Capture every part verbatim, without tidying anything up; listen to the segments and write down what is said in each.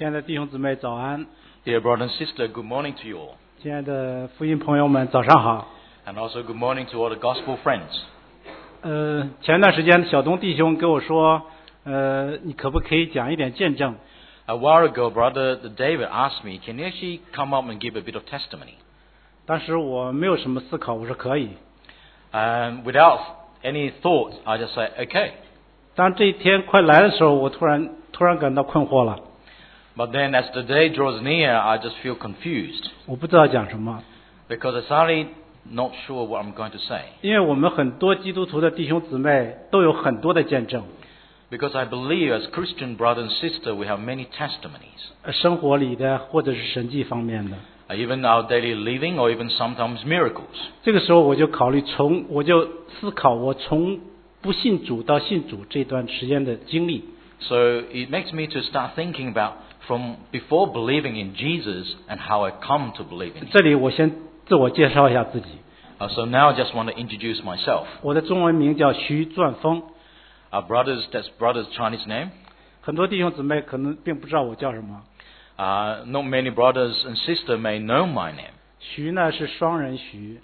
亲爱的弟兄姊妹早安， Dear brother and sister, good morning to you all. 亲爱的福音朋友们早上好。 And also good morning to all the gospel friends. 呃，前段时间小东弟兄跟我说，呃，你可不可以讲一点见证？ A while ago, brother David asked me, can you actually come up and give a bit of testimony? 当时我没有什么思考，我说可以。 And without any thought, I just said, okay. 当这一天快来的时候，我突然突然感到困惑了， But then as the day draws near, I just feel confused 我不知道讲什么。 because I'm suddenly not sure what I'm going to say. 因为我们很多基督徒的弟兄姊妹都有很多的见证， Because I believe as Christian brother and sister, we have many testimonies. 呃生活里的或者是神迹方面的。 Uh, Even our daily living or even sometimes miracles. 这个时候我就考虑从我就思考我从不信主到信主这段时间的经历。 So it makes me to start thinking about from before believing in Jesus and how I come to believe in 这 Him. 里我先自我介绍一下自己， Uh, so now I just want to introduce myself. 我的中文名叫徐钻峰， Our brother's, that's brother's Chinese name. 很多弟兄姊妹可能并不知道我叫什么。 Uh, not many brothers and sisters may know my name. 徐呢是双人徐，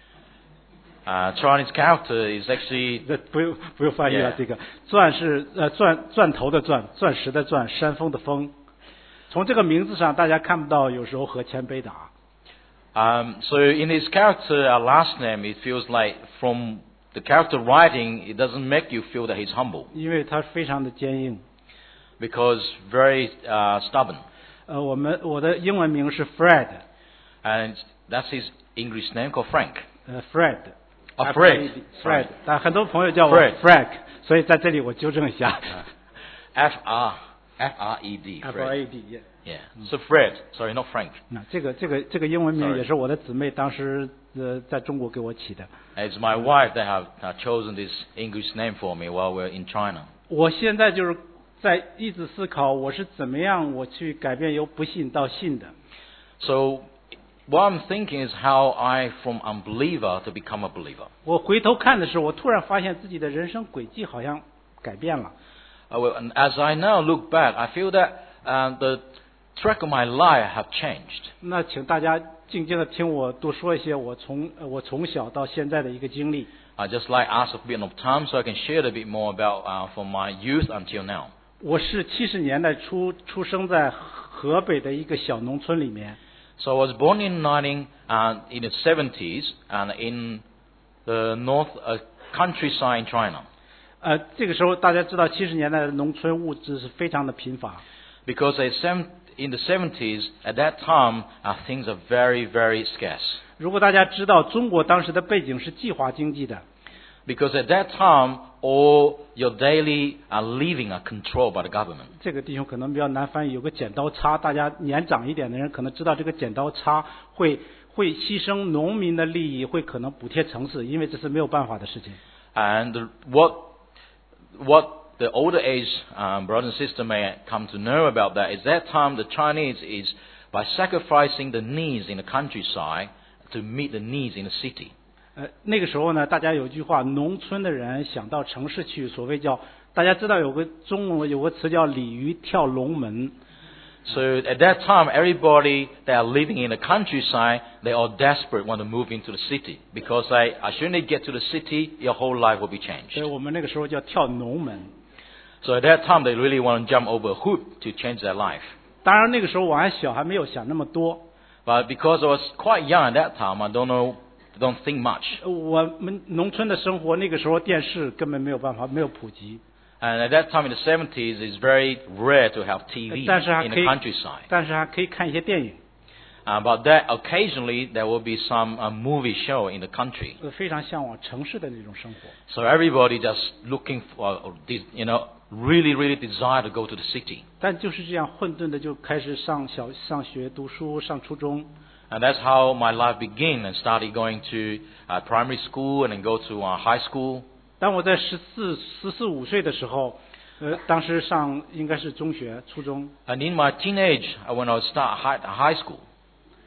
Uh, Chinese character is actually 这不用不用翻译了。 Yeah. 这个钻是呃钻钻头的钻，钻石的钻，山峰的峰。从这个名字上，大家看不到有时候和谦卑的啊。 um, so in his character, our last name, it feels like from the character writing, it doesn't make you feel that he's humble 因为他非常的坚硬。 because very uh, stubborn. 呃，我们我的英文名是 Fred， And that's his English name called Frank. 呃 Fred。 Oh, Fred. Fred， 但很多朋友叫我 Fred Frank， 所以在这里我纠正一下。 F R F R E D. F Fred. R A D。 Yeah. So Fred. Sorry, not Frank. 那这个这个这个英文名 Sorry. 也是我的姊妹当时呃在中国给我起的。 It's my wife that have uh, chosen this English name for me while we're in China. 我现在就是在一直思考我是怎么样我去改变由不信到信的。 So what I'm thinking is how I from unbeliever to become a believer. 我回头看的时候，我突然发现自己的人生轨迹好像改变了。 Uh, well, and as I now look back, I feel that uh, the track of my life have changed. 那请大家静静的听我多说一些我从呃我从小到现在的一个经历。 I just like ask a bit of time so I can share a bit more about uh, from my youth until now. 我是七十年代初出生在河北的一个小农村里面。 So I was born in nineteen uh, in the seventies and in the north uh, countryside in China. 呃，这个时候大家知道，七十年代的农村物资是非常的贫乏。 Because at seven, in the seventies, at that time, uh, things are very, very scarce. 如果大家知道中国当时的背景是计划经济的， Because at that time, all your daily uh, living are controlled by the government. 这个弟兄可能比较难翻译，有个剪刀差，大家年长一点的人可能知道这个剪刀差会会牺牲农民的利益，会可能补贴城市，因为这是没有办法的事情。 And the, what what the older age um, brother and sister may come to know about that is that time the Chinese is by sacrificing the needs in the countryside to meet the needs in the city. 呃，那个时候呢，大家有句话，农村的人想到城市去，所谓叫大家知道有个中文有个词叫鲤鱼跳龙门。 So at that time, everybody that are living in the countryside, they are desperate, want to move into the city. Because I, as soon as they get to the city, your whole life will be 所 changed. 以我们那个时候叫跳龙门。 So at that time, they really want to jump over a hoop to change their life. 当然那个时候我还小，还没有想那么多。 But because I was quite young at that time, I don't know, don't think much. 我们农村的生活，那个时候电视根本没有办法，没有普及。 And at that time in the seventies, it's very rare to have T V 但是还 in 可 the 以 countryside. 但是还可以看一些电影， Uh, but that occasionally there will be some uh, movie show in the country. 呃非常向往城市的那种生活。 So everybody just looking for, or this- you know, really, really desire to go to the city. 但就是这样混沌的就开始上小上学读书，上初中。 And that's how my life began and started going to uh, primary school and then go to uh, high school. 当我在十四、十四五岁的时候，呃，当时上应该是中学、初中。 And in my teenage, uh, when I was start high, high school,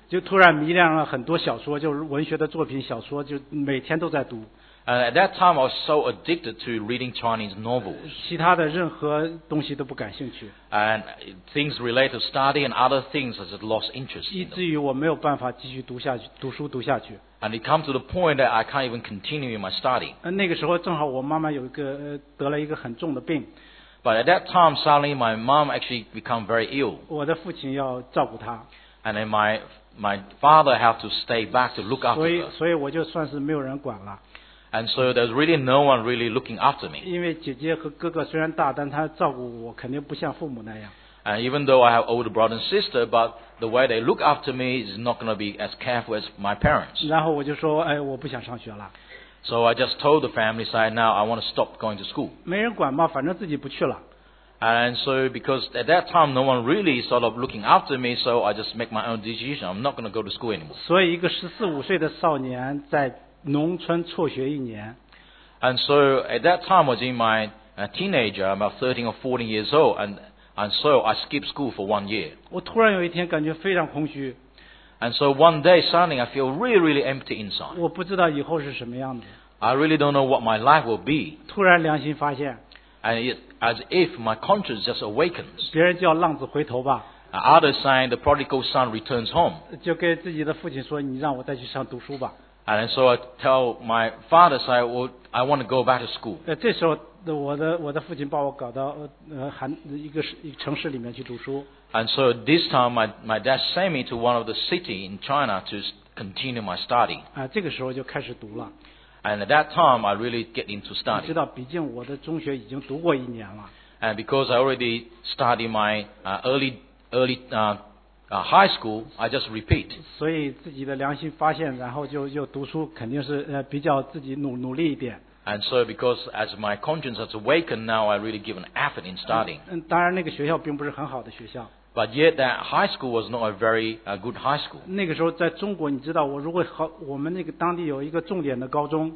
就突然迷恋了很多小说，就是文学的作品、小说，就每天都在读。 And at that time, I was so addicted to reading Chinese novels. 其他的任何东西都不感兴趣。 And things related to study and other things, I just lost interest 以 in 至 them. 于我没有办法继续读下去，读书读下去。 And it comes to the point that I can't even continue in my study. 呃，那个时候正好我妈妈有一个呃得了一个很重的病， But at that time, suddenly my mom actually became very ill. 我的父亲要照顾她， And then my, my father had to stay back to look 所 after 以 her. 所以我就算是没有人管了。 And so there's really no one really looking after me. 因为姐姐和哥哥虽然大，但他照顾我肯定不像父母那样。 And even though I have older brother and sister, but the way they look after me is not going to be as careful as my parents. 然后我就说，哎，我不想上学了， So I just told the family side, now I want to stop going to school. 没人管嘛，反正自己不去了。 And so because at that time no one really sort of looking after me, so I just make my own decision. I'm not going to go to school anymore. 所以一个十四五岁的少年在农村辍学一年， And so at that time I was in my uh, teenager, about thirteen or fourteen years old, and, and so I skipped school for one year. 我突然有一天感觉非常空虚， And so one day suddenly I feel really, really empty inside. 我不知道以后是什么样子。 I really don't know what my life will be. 突然良心发现， And it, as if my conscience just awakens. 别人叫浪子回头吧， Uh, others saying the prodigal son returns home. 就跟自己的父亲说：“你让我再去上读书吧。 And so I tell my father, say, well, I want to go back to school. ” 呃，这时候我的我的父亲把我搞到呃韩一个市一个城市里面去读书。 And so this time my, my dad sent me to one of the city in China to s- continue my study. 啊、这个时候就开始读了。 And at that time I really get into 你 study. 知道，毕竟我的中学已经读过一年了， And because I already studied my uh, early, early uh, uh, high school, I just repeat. 所以自己的良心发现，然后就就读书，肯定是呃比较自己努努力一点。 And so because as my conscience has awakened, now I really give an effort in studying. 嗯，当然那个学校并不是很好的学校。 But yet that high school was not a very uh, good high school. 那个时候在中国，你知道，我如果好，我们那个当地有一个重点的高中，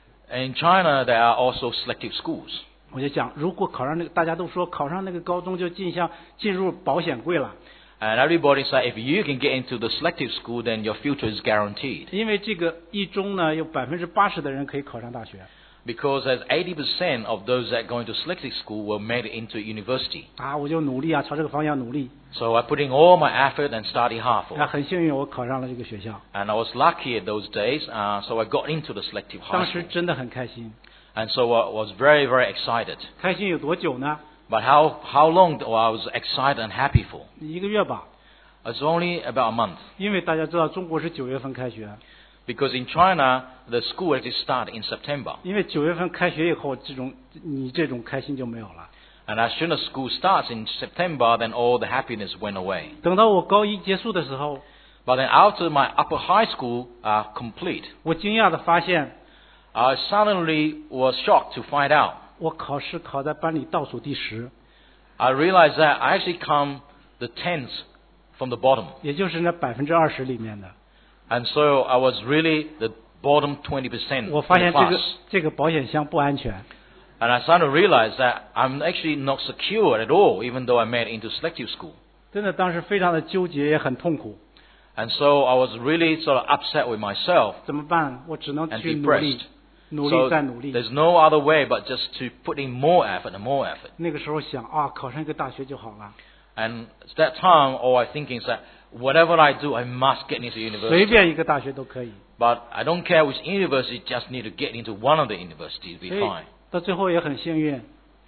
In China, there are also selective schools. 我就想，如果考上那个，大家都说考上那个高中就进像进入保险柜了， And everybody say if you can get into the selective school, then your future is guaranteed. 因为这个一中呢有百分之八十的人可以考上大学。 Because as eighty percent of those that go into selective school were made it into university. 啊，我就努力啊，朝这个方向努力。 So I put in all my effort and study hard for 啊， it. 很幸运我考上了这个学校， And I was lucky at those days, uh, so I got into the selective 当 high 时 school. 真的很开心。 And so I was very, very excited. 开心有多久呢？ But how, how long do I was excited and happy for? 一个月吧， It's only about a month. 因为大家知道中国是九月份开学， Because in China, the school actually started in September. 因为九月份开学以后，这种你这种开心就没有了。 And as soon as school starts in September, then all the happiness went away. 等到我高一结束的时候， But then after my upper high school uh, complete, 我惊讶的发现， I suddenly was shocked to find out. 我考试考在班里倒数第十， I realized that I actually come the tenth from the bottom. 也就是那百分之二十里面的。 And so I was really the bottom twenty percent 我 of 发 the 现这个 class. 这个保险箱不安全， And I started to realize that I'm actually not secure at all, even though I made it into selective school. 真的当时非常的纠结，也很痛苦。 And so I was really sort of upset with myself 怎么办？我只能 and 去努力 depressed.， 努 So 力再努力。 there's no other way but just to put in more effort and more effort. 那个时候想啊，考上一个大学就好了， And at that time, all I thinking is that whatever I do, I must get into 随 university. 便一个大学都可以。 But I don't care which university, just need to get into one of the universities, be 所以 fine. 到最后也很幸运，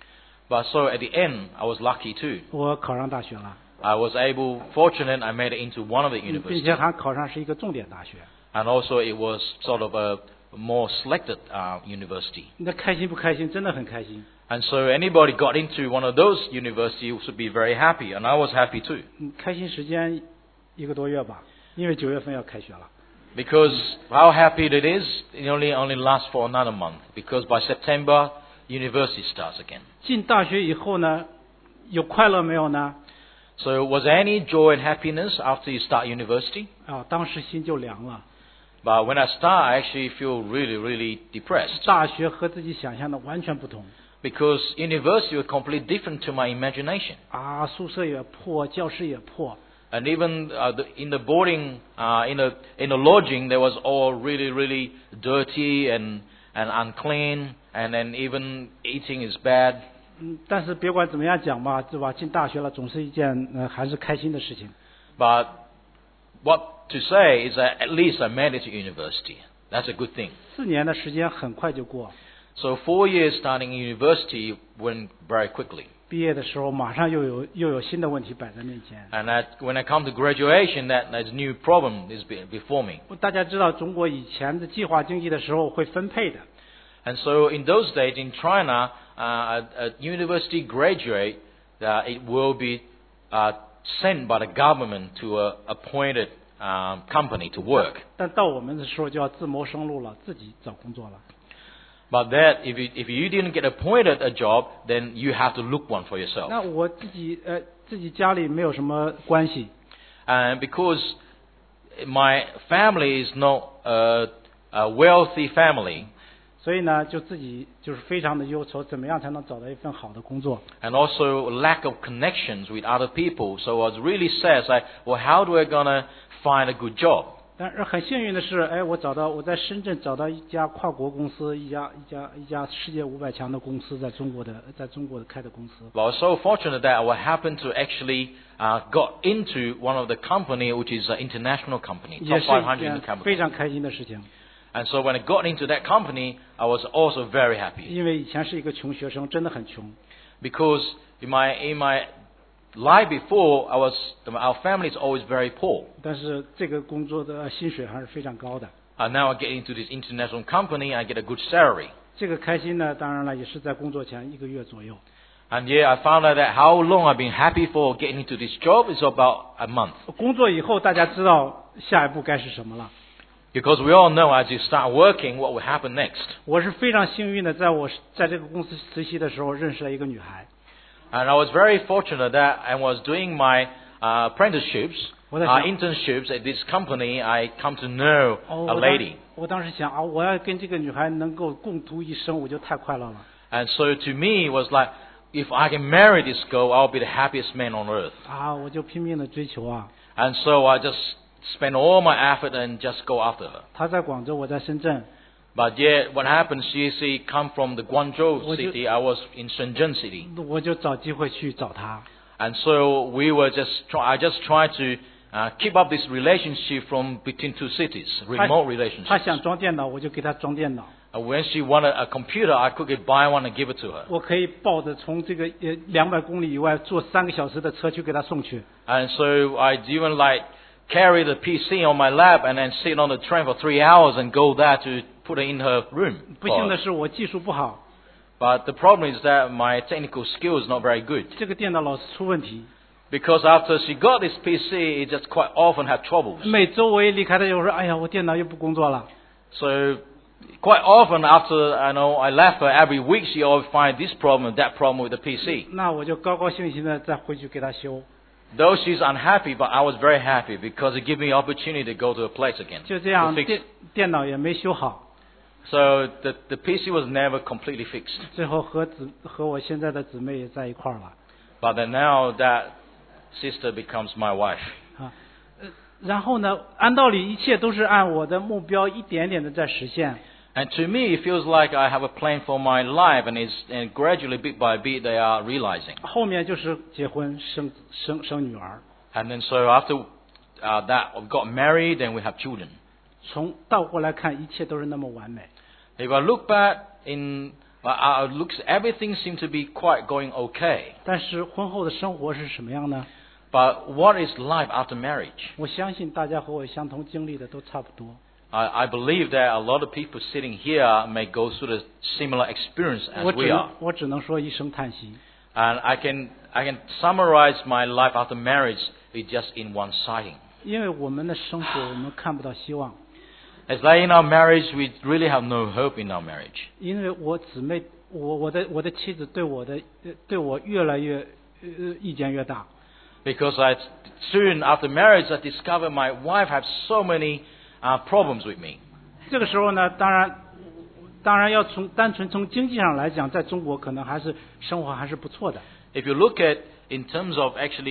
But so at the end, I was lucky too. 我考上大学了， I was able, fortunate, I made it into one of the 并 universities. 且还考上是一个重点大学。 And also it was sort of a more selected uh, university. 那开心不开心？真的很开心。 And so anybody got into one of those universities would be very happy, and I was happy too. 嗯，开心时间一个多月吧，因为九月份要开学了。 Because how happy it is, it only only lasts for another month. Because by September, university starts again. 进大学以后呢，有快乐没有呢？ So was there any joy and happiness after you start university? 啊，当时心就凉了。 But when I start, I actually feel really, really depressed. 大学和自己想象的完全不同 Because university was completely different to my imagination. 啊，宿舍也破，教室也破， And even uh, the, in the boarding, uh, in the in the lodging, there was all really, really dirty and and unclean, and then even eating is bad. 嗯，但是别管怎么样讲吧，对吧？进大学了总是一件呃还是开心的事情。 But what to say is that at least I made it to university. That's a good thing. 四年的时间很快就过， So four years studying university went very quickly. 毕业的时候马上又有又有新的问题摆在面前。 And that when I come to graduation, that there's new problem is be- before me. 大家知道中国以前的计划经济的时候会分配的， And so in those days in China, uh, a, a university graduate, uh, it will be uh, sent by the government to a appointed um, company to work. 但到我们的时候就要自谋生路了，自己找工作了。 But that if you, if you didn't get appointed a job, then you have to look one for yourself. 那我自己呃自己家里没有什么关系， And because my family is not a, a wealthy family, 所以呢就自己就是非常的忧愁，怎么样才能找到一份好的工作？ and also lack of connections with other people, so I was really sad. Like, well, how do I gonna find a good job? 但是很幸运的是，哎，我找到我在深圳找到一家跨国公司，一家一家一家世界五百强的公司，在中国的在中国的开的公司。 But I was so fortunate that I happened to actually uh, got into one of the company, which is an international company, 也 top 是 five 一 hundred in 件 the company. 非常开心的事情， And so when I got into that company, I was also very happy 因为以前是一个穷学生，真的很穷。 because in my in my life before, I was our family is always very poor. 但是这个工作的薪水还是非常高的。 And now I get into this international company, I get a good salary. 这个开心呢，当然了，也是在工作前一个月左右。 And yeah, I found out that how long I've been happy for getting into this job is about a month. 工作以后，大家知道下一步该是什么了。 Because we all know as you start working, what will happen next. 我是非常幸运的，在我在这个公司实习的时候认识了一个女孩。 And I was very fortunate that I was doing my uh, apprenticeships, uh, 我在想- internships at this company. I come to know 哦， a 我当 lady. 我当时想啊，我要跟这个女孩能够共度一生，我就太快乐了。 And so to me, it was like, if I can marry this girl, I'll be the happiest man on earth. 啊，我就拼命的追求啊。 And so I just spend all my effort and just go after her. 她在广州，我在深圳， But yet, what happened, she, she come from the Guangzhou Would you- city. I was in Shenzhen city. 我就找机会去找她。 And so we were just try, I just tried to uh, keep up this relationship from between two cities, 她 remote 她 relationships. 想装电脑，我就给她装电脑。 Uh, when she wanted a computer, I could get buy one and give it to her. 我可以抱着从这个呃两百公里以外坐三个小时的车去给她送去。 And so I even like carry the P C on my lap and then sit on the train for three hours and go there to put it in her room. 不幸的是，我技术不好， But the problem is that my technical skill is not very good. 这个电脑老是出问题。 Because after she got this P C, it just quite often had troubles. 每周我一离开她，就说：“哎呀，我电脑又不工作了。 So quite often after I know I left her, every week she always find this problem, that problem with the P C. ” 那我就高高兴兴的再回去给她修。 Though she's unhappy, but I was very happy because it gave me opportunity to go to a place again 就这 to 样， fix. 电电脑也没修好， So the the P C was never completely fixed. 最后和姊和我现在的姊妹也在一块儿了 But then now that sister becomes my wife. 啊。呃，然后呢，按道理一切都是按我的目标一点点的在实现。 And to me, it feels like I have a plan for my life, and it's and gradually, bit by bit, they are realizing. 后面就是结婚生生生女儿， And then so after uh, that, we got married and we have children. 从倒过来看，一切都是那么完美。 If I look back in, uh, uh, looks everything seemed to be quite going okay. 但是婚后的生活是什么样呢？ But what is life after marriage? 我相信大家和我相同经历的都差不多。 I, I believe that a lot of people sitting here may go through the similar experience 我 as 只 we 能 are. 我只能说一声叹息。 And I can I can summarize my life after marriage with just in one sighting. 因为我们的生活我们看不到希望， It's like in our marriage, we really have no hope in our marriage. 因为我姊妹，我我的我的妻子对我的呃对我越来越呃意见越大。 Because I soon after marriage, I discovered my wife had so many uh, problems with me. 这个时候呢，当然当然要从单纯从经济上来讲，在中国可能还是生活还是不错的。 If you look at in terms of actually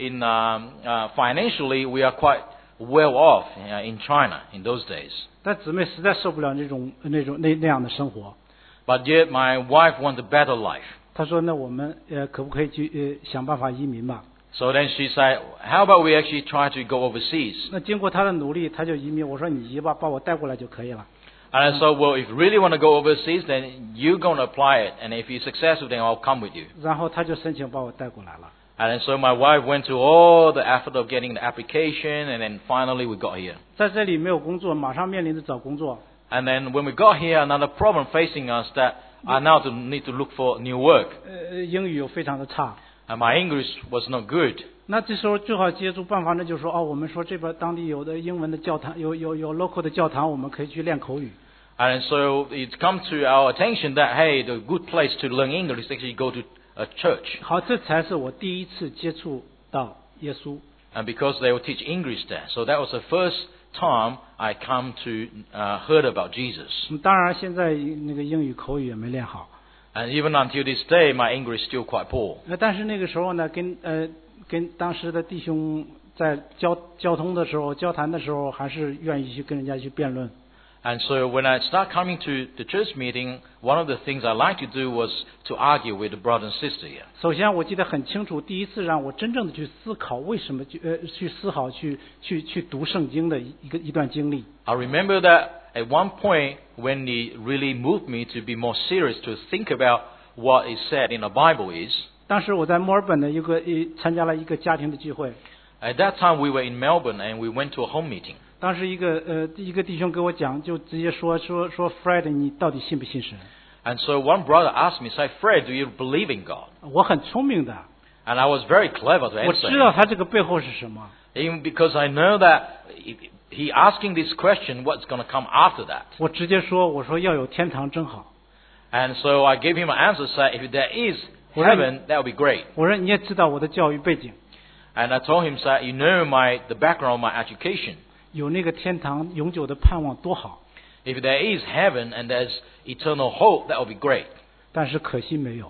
in um, uh, financially we are quite well off uh, in China in those days. 但姊妹实在受不了那种那种那那样的生活。 But yet my wife wants a better life. 她说：“那我们呃可不可以去呃想办法移民吧？” So then she said, how about we actually try to go overseas? 那经过她的努力，她就移民。我说：“你移吧，把我带过来就可以了。” And so, well, if you really want to go overseas, then you're going to apply it. And if you're successful, then I'll come with you. 然后她就申请把我带过来了。 And so my wife went through all the effort of getting the application, and then finally we got here. 在这里没有工作，马上面临着找工作。 And then when we got here, another problem facing us that I now to need to look for new work. 呃，英语又非常的差。 And my English was not good. 那这时候最好接触办法呢，就是说哦，我们说这边当地有的英文的教堂，有有有 local 的教堂，我们可以去练口语。 And so it come to our attention that, hey, the good place to learn English is actually go to a church. 好，这才是我第一次接触到耶稣。 And because they will teach English there. So that was the first time I come to uh, heard about Jesus. 嗯当然，现在那个英语口语也没练好。 And even until this day, my English is still quite poor. 呃，但是那个时候呢，跟呃跟当时的弟兄在交交通的时候、交谈的时候，还是愿意去跟人家去辩论。 And so when I start coming to the church meeting, one of the things I like to do was to argue with the brother and sister here. 首先，我记得很清楚，第一次让我真正的去思考为什么去呃去思考去去去读圣经的一个一段经历。 I remember that at one point when it really moved me to be more serious to think about what is said in the Bible is. 当时我在墨尔本的一个一参加了一个家庭的聚会。 At that time we were in Melbourne and we went to a home meeting. 当时一个呃一个弟兄给我讲，就直接说说说 Fred， 你到底信不信神？ And so one brother asked me, say, Fred, do you believe in God? 我很聪明的， And I was very clever to 我 answer 知道 him. 他这个背后是什么。 Even because I know that he asking this question, what's going to come after that? 我直接说，我说要有天堂真好。 And so I gave him an answer, say, if there is heaven, that would be great. 我说你也知道我的教育背景， And I told him, say, you know my the background of my education. 有那个天堂永久的盼望多好， If there is heaven and there's eternal hope, that would be great. 但是可惜没有。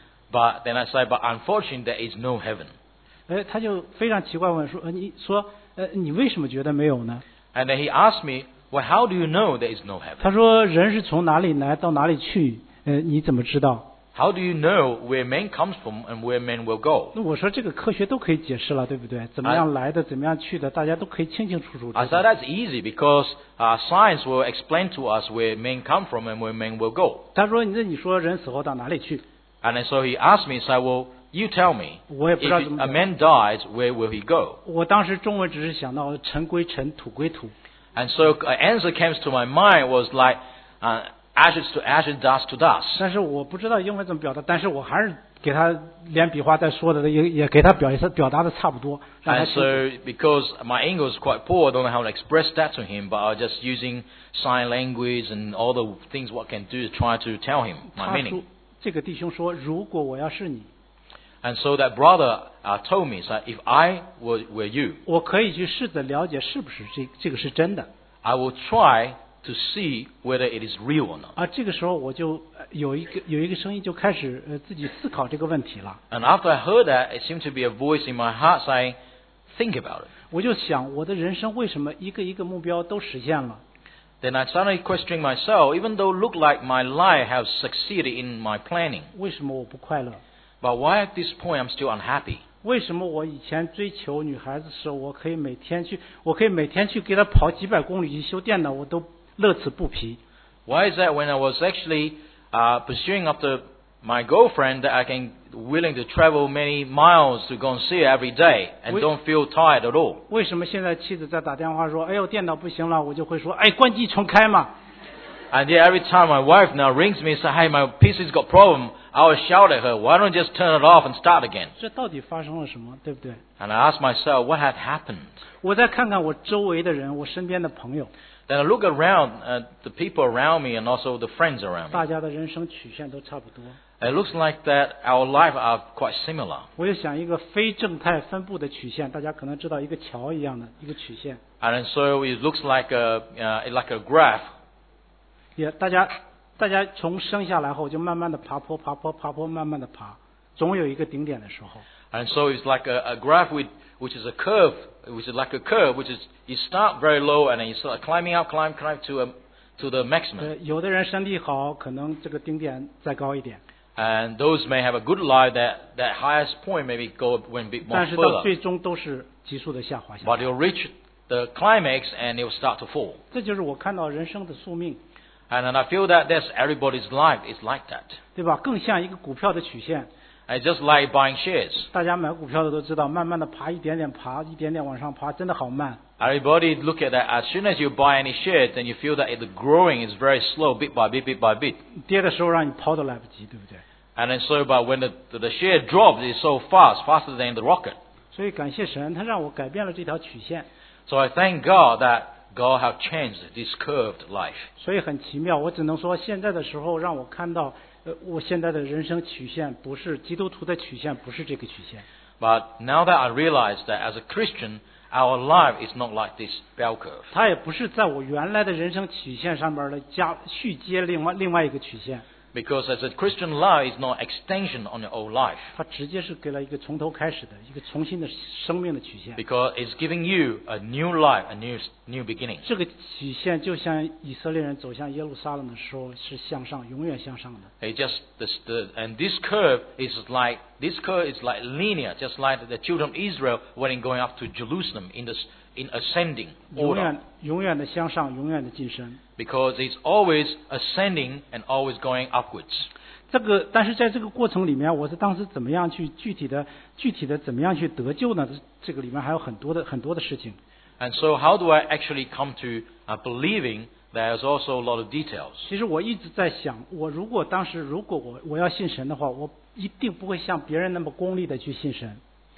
But then I say, but unfortunately, there is no heaven. 哎，他就非常奇怪问说，呃，你说，呃，你为什么觉得没有呢？ And then he asked me, well, how do you know there is no heaven? 他说，人是从哪里来到哪里去？呃，你怎么知道？ How do you know where man comes from and where man will go? 那我说这个科学都可以解释了，对不对？怎么样来的，怎么样去的，大家都可以清清楚楚知 I 道。 said that's easy because uh, science will explain to us where men come from and where men will go. 他说，那你说人死后到哪里去？ And then so he asked me, said, well, you tell me, 我也不知道 if 怎么 a 讲。 man dies, where will he go? 我当时中文只是想到尘归尘，土归土。 And so an answer came to my mind was like uh, ashes to ashes, dust to dust. 但是我不知道英文怎么表达，但是我还是给他连笔画带说的，也也给他表表达的差不多。让他 And 清楚 so because my English is quite poor, I don't know how to express that to him, but I was just using sign language and all the things what I can do to try to tell him my 他 meaning. 说，这个弟兄说，如果我要是你， And so that brother uh, told me, so if I were, were you, 我可以去试着了解是不是这这个是真的。 I will try to see whether it is real or not. 啊，这个时候我就呃有一个有一个声音就开始呃自己思考这个问题了。 And after I heard that, it seemed to be a voice in my heart saying, think about it. 我就想，我的人生为什么一个一个目标都实现了？ Then I started questioning myself, even though it looked like my life has succeeded in my planning. 为什么我不快乐？ But why at this point I'm still unhappy? 为什么我以前追求女孩子的时候，我可以每天去，我可以每天去给她跑几百公里去修电脑，我都乐此不疲。 Why is that when I was actually uh, pursuing after my girlfriend that I can willing to travel many miles to go and see her every day and We- don't feel tired at all? 为什么现在妻子在打电话说，哎呦电脑不行了，我就会说，哎关机重开嘛。 And yet every time my wife now rings me and says, hey, my P C's got problem, I will shout at her, why don't you just turn it off and start again? 这到底发生了什么，对不对？ And I ask myself, what had happened? 我再看看我周围的人，我身边的朋友， Then I look around at the people around me and also the friends around me. 大家的人生曲线都差不多。 It looks like that our lives are quite similar. 我就想一个非正态分布的曲线，大家可能知道一个桥一样的一个曲线， And so it looks like a, uh, like a graph. 也大家大家从生下来后就慢慢的爬坡爬坡爬坡，慢慢的爬。 总有一个顶点的时候。 And so it's like a, a graph with, which is a curve, which is like a curve, which is you start very low and then you start climbing up, climb, climb to a, to the maximum. 呃，有的人身体好，可能这个顶点再高一点。 And those may have a good life, that, that highest point maybe go when a bit more 但是到 further. 最终都是急速的下滑下 But 来。 you'll reach the climax and you'll start to fall. 这就是我看到人生的宿命， And, and I feel that that's everybody's life is like that. 对吧？更像一个股票的曲线。 It's just like buying shares. 大家买股票的都知道，慢慢的爬，一点点爬，一点点往上爬，真的好慢。 Everybody look at that. As soon as you buy any shares, then you feel that it, the growing is very slow, bit by bit, bit by bit. 跌的时候让你抛都来不及，对不对？ And then so, but when the, the share drops, it's so fast, faster than the rocket. 所以感谢神，他让我改变了这条曲线。 So I thank God that God have changed this curved life. 所以很奇妙，我只能说现在的时候让我看到，呃，我现在的人生曲线不是基督徒的曲线，不是这个曲线。 But now that I realize that as a Christian, our life is not like this bell curve. 它也不是在我原来的人生曲线上面的加续接另外另外一个曲线， Because as a Christian life is not extension on your old life. 它直接是给了一个从头开始的一个重新的生命的曲线。 Because it's giving you a new life, a new new beginning. 这个曲线就像以色列人走向耶路撒冷的时候是向上，永远向上的。 It just this, the, and this curve is like this curve is like linear, just like the children of Israel when going up to Jerusalem in this in ascending 永 order. 远永远的向上，永远的晋升。 Because it's always ascending and always going upwards. 这个，但是在这个过程里面，我是当时怎么样去具体的、具体的怎么样去得救呢？这个里面还有很多的很多的事情。 And so how do I actually come to uh, believing? There's also a lot of details. 其实我一直在想，我如果当时如果我我要信神的话，我一定不会像别人那么功利的去信神。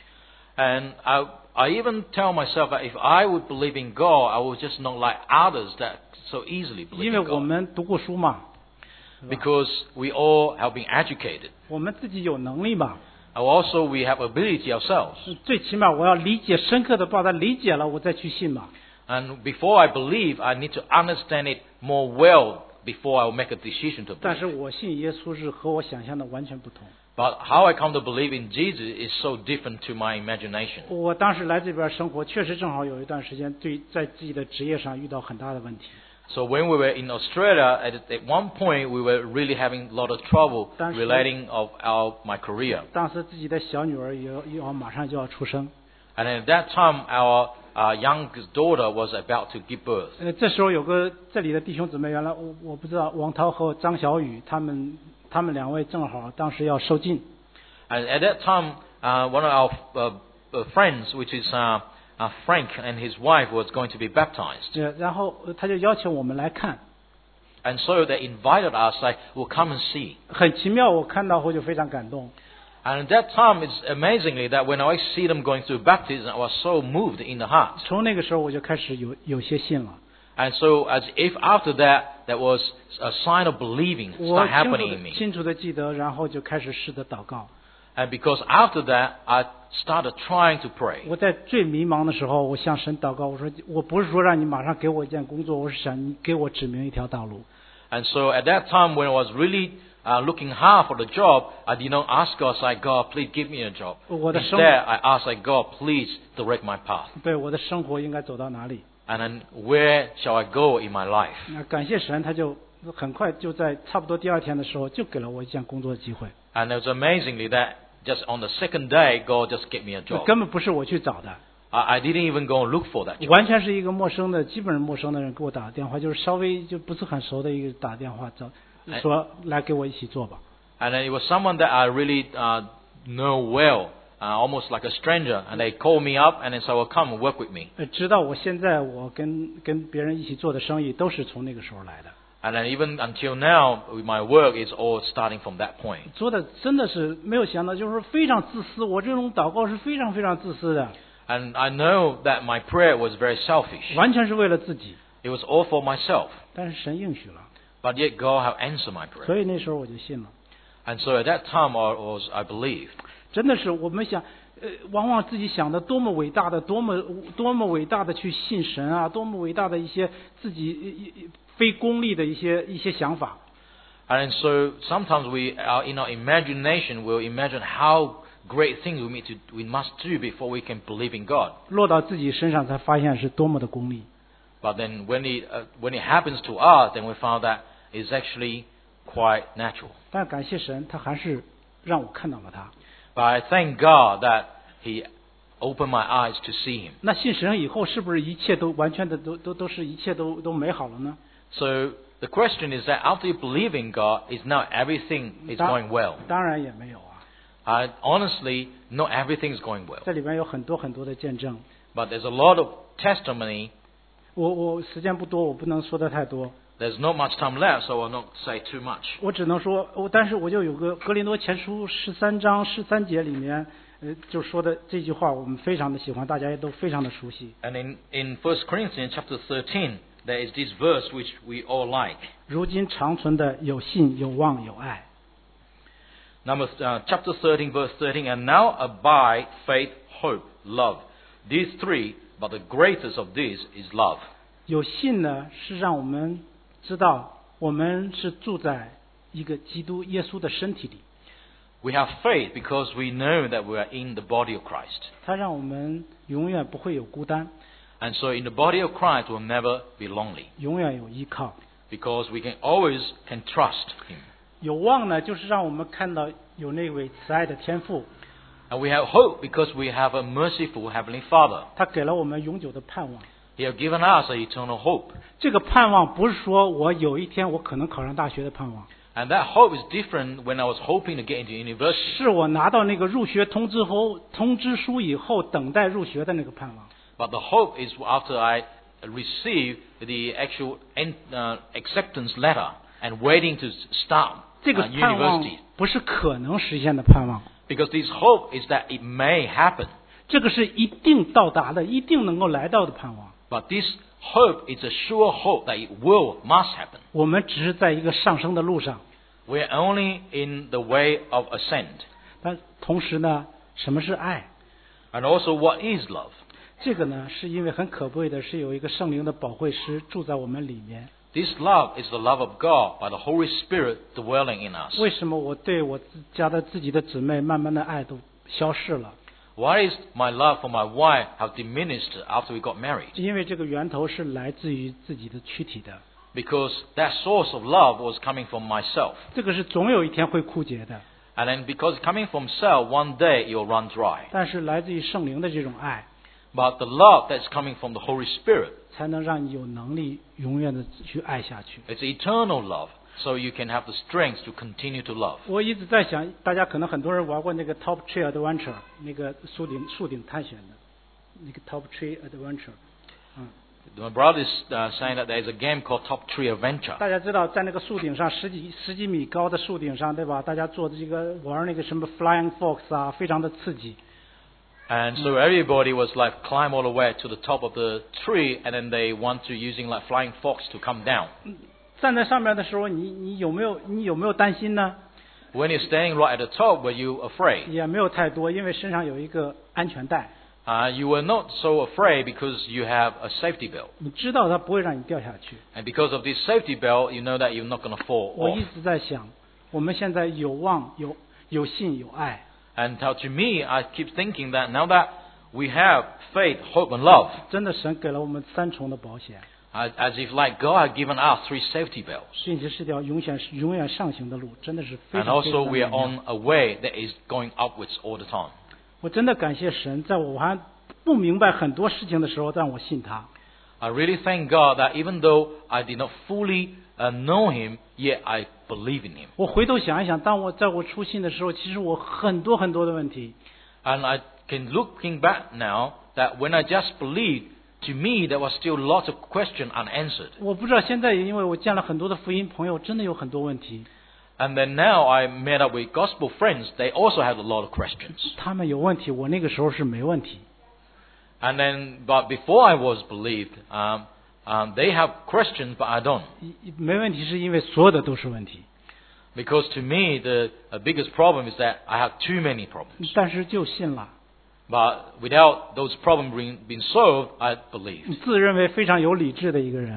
And I, I even tell myself that if I would believe in God, I would just not like others that so easily 因 believe 为 in 我 God. 们读过书嘛， Because we all have been educated. 我们自己有能力嘛。 And also we have ability ourselves. 最起码我要理解深刻的把它理解了，我再去信嘛。 And before I believe, I need to understand it more well before I will make a decision to 但是 believe. 我信耶稣是和我想象的完全不同。 But how I come to believe in Jesus is so different to my imagination. 我当时来这边生活，确实正好有一段时间对在自己的职业上遇到很大的问题。 So when we were in Australia, at, at one point we were really having a lot of trouble 当时- relating of our my career. 当时自己的小女儿也要也要马上就要出生， And at that time, our uh, youngest daughter was about to give birth. 呃，这时候有个这里的弟兄姊妹，原来我我不知道，王涛和张小雨他们他们两位正好当时要受浸， And at that time, uh, one of our uh, uh, friends, which is uh, uh, Frank and his wife, was going to be baptized. 呃然后呃他就邀请我们来看， And so they invited us, like, "Well, come and see." 很奇妙，我看到后就非常感动。 And at that time, it's amazingly that when I see them going through baptism, I was so moved in the heart. 从那个时候我就开始有有些信了， And so, as if after that, there was a sign of believing 我 start 清楚 happening 的 in me. 清楚的记得，然后就开始试着祷告。 And because after that, I started trying to pray. 我在最迷茫的时候，我向神祷告，我说我不是说让你马上给我一件工作，我是想你给我指明一条道路。 And so at that time, when I was really uh, looking hard for the job, I did not ask God, say, "God, please give me a job." 我的生 Instead, I asked, like, "God, please direct my path." 对我的生活应该走到哪里？ And then where shall I go in my life? 那感谢神，他就很快就在差不多第二天的时候，就给了我一项工作的机会。 And it was amazingly that just on the second day, God just gave me a 这 job. 根本不是我去找的， I, I didn't even go and look for that job. 完全是一个陌生的、基本上陌生的人给我打的电话，就是稍微就不是很熟的一个打电话，找哎说来给我一起做吧。 And then it was someone that I really uh, know well, uh, almost like a stranger. And they called me up and they said, "Well, come and work with me." 呃，直到我现在，我跟跟别人一起做的生意，都是从那个时候来的。 And then even until now, with my work is all starting from that point. 做的真的是没有想到，就是非常自私。我这种祷告是非常非常自私的， And I know that my prayer was very selfish. 完全是为了自己。 It was all for myself. 但是神应许了， But yet God have answered my prayer. 所以那时候我就信了。 And so at that time I was, I believed. 真的是我们想，呃，往往自己想的多么伟大的，多么多么伟大的去信神啊，多么伟大的一些自己呃非功利的一些一些想法。 And so sometimes we are in our imagination will imagine how great things we need to we must do before we can believe in God. 落到自己身上才发现是多么的功利。 But then when it uh, when it happens to us, then we found that it's actually quite natural. 但感谢神，他还是让我看到了他。 But I thank God that He opened my eyes to see Him. 那信神以后，是不是一切都完全的都都都是一切都都美好了呢？ So the question is that after you believe in God, is now everything is 当 going well? 当然也没有啊， Uh, honestly, not everything is going well. 这里面有很多很多的见证。 But there's a lot of testimony. 我我时间不多，我不能说的太多， There's not much time left, so I'll not say too much. 我只能说，我但是我就有个格林多前书十三章十三节里面，呃，就说的这句话，我们非常的喜欢，大家也都非常的熟悉。 And in, in First Corinthians chapter thirteen, there is this verse which we all like. 如今长存的有信、有望、有爱。 Number uh, chapter thirteen, verse thirteen. And now abide faith, hope, love. These three, but the greatest of these is love. 有信呢，是让我们知道我们是住在一个基督耶稣的身体里， We have faith because we know that we are in the body of Christ. 它让我们永远不会有孤单， And so in the body of Christ we'll never be lonely 永远有依靠。 because we can always can trust Him. 有望呢，就是让我们看到有那位慈爱的天父， And we have hope because we have a merciful Heavenly Father. 他给了我们永久的盼望。 He has given us an eternal hope. 这个盼望不是说我有一天我可能考上大学的盼望， And that hope is different when I was hoping to get into university. 是我拿到那个入学通知后通知书以后等待入学的那个盼望。 But the hope is after I receive the actual en- uh, acceptance letter and waiting to start 这个 uh, 盼望 university. 不是可能实现的盼望， Because this hope is that it may happen. 这个是一定到达的，一定能够来到的盼望。 But this hope is a sure hope that it will, must happen. 我们只是在一个上升的路上， We are only in the way of ascent. 但同时呢，什么是爱？ And also, what is love? 这个呢，是因为很可贵的是有一个圣灵的保惠师住在我们里面。 This love is the love of God by the Holy Spirit dwelling in us. 为什么我对我自家的自己的姊妹慢慢的爱都消逝了？ Why is my love for my wife have diminished after we got married? 因为这个源头是来自于自己的躯体的， Because that source of love was coming from myself. 这个是总有一天会枯竭的。 And then because coming from self, one day it will run dry. 但是来自于圣灵的这种爱， But the love that's coming from the Holy Spirit, 才能让你有能力永远的去爱下去。 it's eternal love. So you can have the strength to continue to love. 我一直在想，大家可能很多人玩过那个 Top Tree Adventure， 那个树顶树顶探险的，那个 Top Tree Adventure。嗯， My brother is uh, saying that there is a game called Top Tree Adventure. 大家知道，在那个树顶上十几十几米高的树顶上，对吧？大家做这个玩那个什么 Flying Fox 啊，非常的刺激。 And so everybody was like climb all the way to the top of the tree, and then they want to using like flying fox to come down. 站在上面的时候，你你有没有你有没有担心呢？ When you're standing right at the top, were you afraid? 也没有太多，因为身上有一个安全带， Uh, you were not so afraid because you have a safety belt. 你知道它不会让你掉下去。 And because of this safety belt, you know that you're not going to fall 我 off. 一直在想，我们现在有望、有有信、有爱， And now to me, I keep thinking that now that we have faith, hope, and love, 真的神给了我们三重的保险， as, as if like God had given us three safety belts. 并且是条永远永远上行的路，真的是非 And 常非 also 常 we 的 are 美妙 on a way that is going upwards all the time. 我真的感谢神，在我还不明白很多事情的时候，让我信他。 I really thank God that even though I did not fully uh, know Him, yet I believe in Him. 我回头想一想，当我在我出信的时候，其实我很多很多的问题， And I can looking back now that when I just believed, to me there was still lots of questions unanswered. 我不知道现在也因为我见了很多的福音朋友，真的有很多问题， And then now I met up with gospel friends, they also have a lot of questions. 他们有问题，我那个时候是没问题。 And then, but before I was believed, um, um, they have questions, but I don't. 没问题是因为所有的都是问题， Because to me, the uh, biggest problem is that I have too many problems. 但是就信了。 But without those problems being, being solved, I believe. 自认为非常有理智的一个人，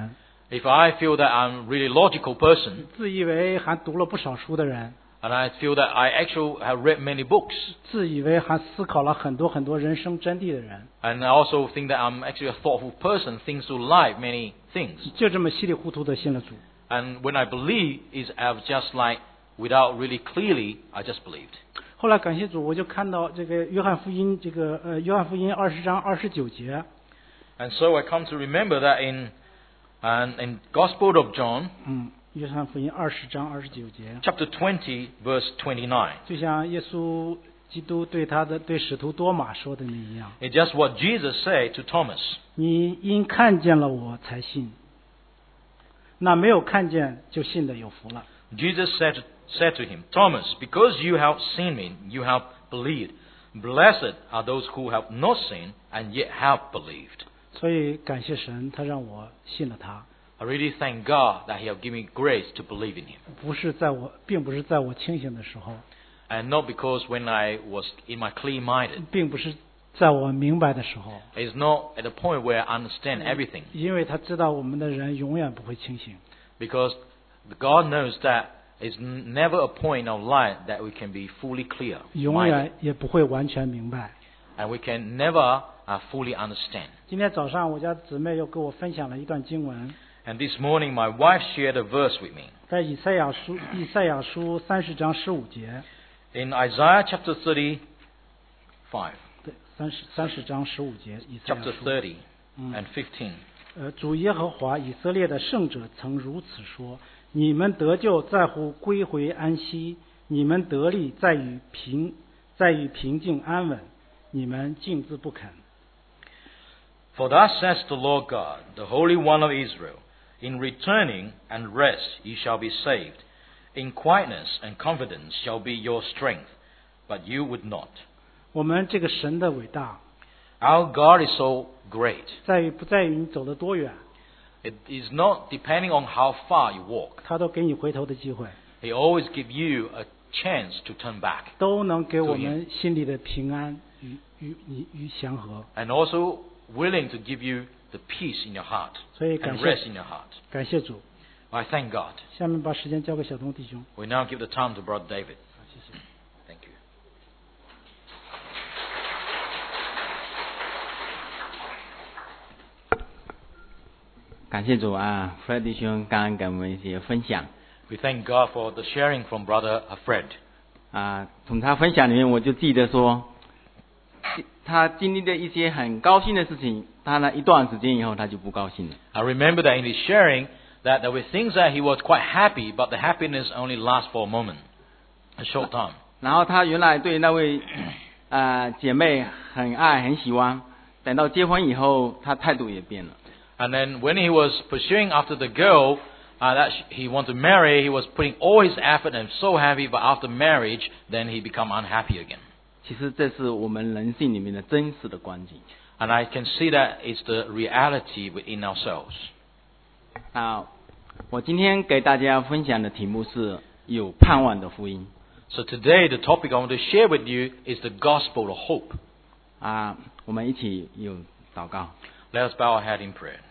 If I feel that I'm a really logical person, 自以为还读了不少书的人， and I feel that I actually have read many books, 自以为还思考了很多很多人生真谛的人， and I also think that I'm actually a thoughtful person, thinks to life many things. 就这么稀里糊涂的信了主。 And when I believe, is I've just like, without really clearly, I just believed. 后来感谢主，我就看到这个约翰福音这个呃约翰福音二十章二十九节， And so I come to remember that in, and in Gospel of John, 嗯，约翰福音二十章二十九节， chapter twenty, verse twenty-nine. 就像耶稣基督对他的对使徒多马说的那一样， It's just what Jesus said to Thomas. 你因看见了我才信，那没有看见就信的有福了。 Jesus said, said to him, Thomas, because you have seen me, you have believed. Blessed are those who have not seen and yet have believed. 所以感谢神，他让我信了他， I really thank God that He have given me grace to believe in Him. 不是在我，并不是在我清醒的时候， And not because when I was in my clear-minded. 并不是在我明白的时候， It's not at the point where I understand everything. 因为他知道我们的人永远不会清醒。 Because God knows that it's never a point in our life that we can be fully clear. 永远也不会完全明白。 And we can never uh, fully understand. 今天早上我家姊妹又跟我分享了一段经文， And this morning my wife shared a verse with me. 在以赛亚书以赛亚书三十章十五节， In Isaiah chapter thirty-five, 对，三十三十章十五节，以赛亚 chapter 书。 thirty and fifteen. 呃，主耶和华以色列的圣者曾如此说：你们得救在乎归回安息，你们得力在于平，在于平静安稳，你们静自不肯。 For thus says the Lord God, the Holy One of Israel, in returning and rest ye shall be saved. In quietness and confidence shall be your strength, but you would not. 我们这个神的伟大， Our God is so great. 在于不在于你走得多远， It is not depending on how far you walk. 他都给你回头的机会， He always gives you a chance to turn back 都能给我们心里的平安与与与与祥和。 and also willing to give you the peace in your heart 所以感 and 谢 rest in your heart. 感谢主。 I thank God. 下面把时间交给小东弟兄。 We now give the time to Brother David. 谢谢。 Thank you. 感谢主啊 ，Fred 弟兄刚刚给我们一些分享 We thank God for the sharing from Brother Fred. 啊，从他分享里面我就记得说，他经历的一些很高兴的事情，他呢一段时间以后他就不高兴了。 I remember that in his sharing that there were things that he was quite happy, but the happiness only lasts for a moment, a short time. 然后他原来对那位啊、呃、姐妹很爱很喜欢，等到结婚以后，他态度也变了。 And then when he was pursuing after the girl uh, that he wanted to marry, he was putting all his effort and so happy, but after marriage, then he become unhappy again. 其实这是我们人性里面的真实的光景。 And I can see that it's the reality within ourselves. 啊，我今天给大家分享的题目是有盼望的福音。 So today, the topic I want to share with you is the gospel of hope. 啊，我们一起有祷告。 Let us bow our head in prayer.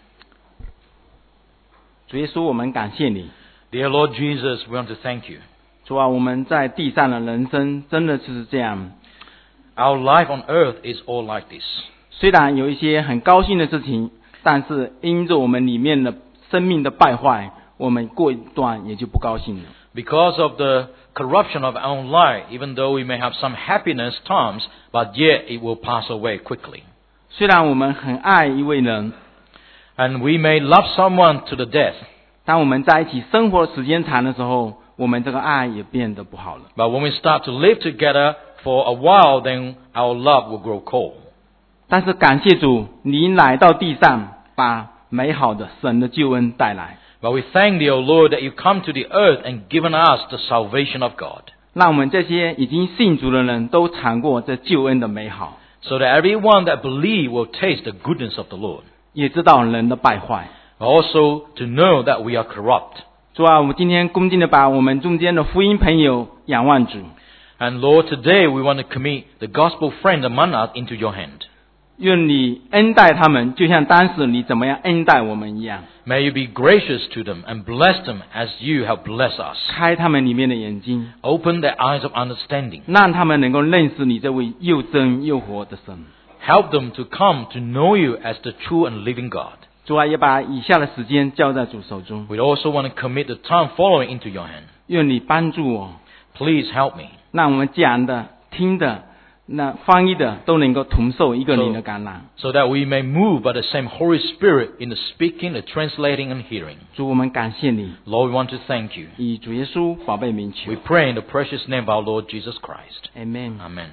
主耶稣，我们感谢你。 Dear Lord Jesus, we want to thank you. 主啊，我们在地上的人生真的就是这样。 Our life on earth is all like this. 虽然有一些很高兴的事情，但是因着我们里面的生命的败坏，我们过一段也就不高兴了。 Because of the corruption of our own life, even though we may have some happiness times, but yet it will pass away quickly. 虽然我们很爱一位人， And we may love someone to the death, 当我们在一起生活时间长的时候，我们这个爱也变得不好了。 but when we start to live together for a while, then our love will grow cold. 但是感谢主，你来到地上，把美好的神的救恩带来， But we thank thee, O Lord, that you come to the earth and given us the salvation of God, 让我们这些已经信主的人都尝过这救恩的美好， so that everyone that believe will taste the goodness of the Lord. 也知道人的败坏。 Also to know that we are corrupt. 主啊，我们今天恭敬的把我们中间的福音朋友仰望主， And Lord, today we want to commit the gospel friend among us into your hand. 愿你恩待他们，就像当时你怎么样恩待我们一样。 May you be gracious to them and bless them as you have blessed us. 开他们里面的眼睛， Open their eyes of understanding. 让他们能够认识你这位又真又活的神。 Help them to come to know you as the true and living God. 主啊，也把以下的时间交在主手中。 We also want to commit the time following into your hand. 愿你帮助我， Please help me. 让我们讲的、听的、那翻译的都能够同受一个灵的感染。 So that we may move by the same Holy Spirit in the speaking, the translating, and hearing. 主，我们感谢你， Lord, we want to thank you. 以主耶稣宝贝名求 We pray in the precious name of our Lord Jesus Christ. ，Amen。 Amen.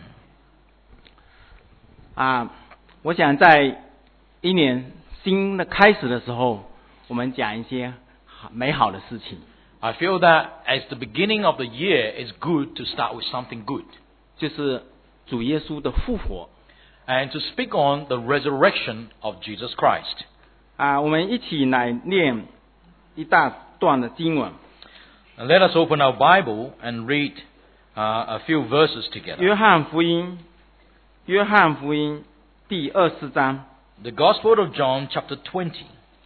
啊，我想在一年新的开始的时候，我们讲一些好美好的事情。 I feel that as the beginning of the year, it's good to start with something good. 就是主耶稣的复活 And to speak on the resurrection of Jesus Christ. 啊，我们一起来念一大段的经文。 And let us open our Bible and read uh, a few verses together. 约翰福音，约翰福音第二四章 The Gospel of John, chapter twenty.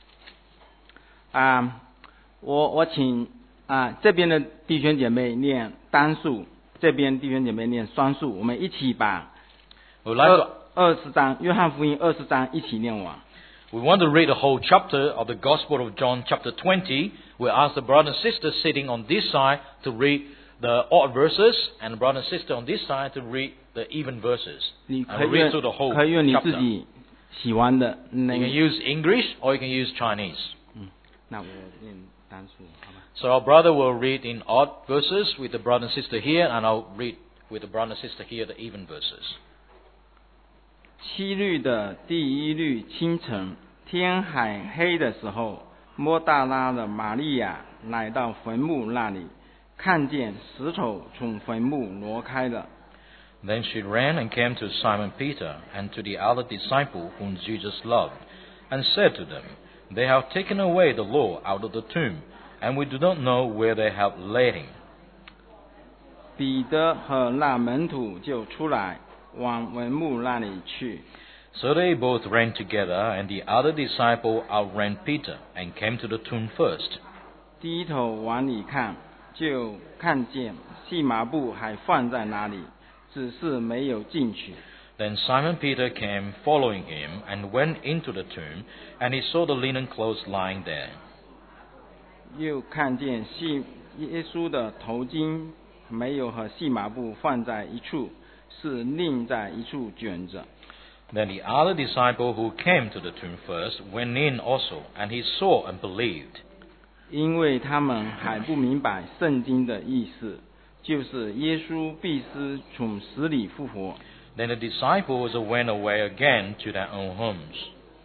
啊，我我请啊这边的弟兄姐妹念单数，这边弟兄姐妹念双数，我们一起把 We'd like to, 二二十章约翰福音二十章一起念完。 we want to read the whole chapter of the Gospel of John, chapter twenty. We ask the brother and sister sitting on this side to read the odd verses, and the brother and sister on this side to read the even verses. 你 And 可以 we'll read through the whole 可以用你自 chapter. 己喜欢的 You 那 can use English or you can use Chinese. 嗯，那我念单数，好吧？ So our brother will read in odd verses with the brother and sister here, and I'll read with the brother and sister here the even verses. 七律的第一律清晨，天还黑的时候，莫大拉的玛利亚来到坟墓那里，看见石头从坟墓挪开了。 Then she ran and came to Simon Peter and to the other disciple whom Jesus loved, and said to them, They have taken away the Lord out of the tomb, and we do not know where they have laid him. 彼得和那门徒就出来，往坟墓那里去。 So they both ran together, and the other disciple outran Peter, and came to the tomb first. 低头往里看，就看见细麻布还放在那里，只是没有进去。 Then Simon Peter came following him, and went into the tomb, and he saw the linen clothes lying there. 又看见细耶稣的头巾没有和细麻布放在一处，是另在一处卷着。 Then the other disciple who came to the tomb first went in also, and he saw and believed. 因为他们还不明白圣经的意思，就是耶稣必须从死里复活。 Then the disciples went away again to their own homes.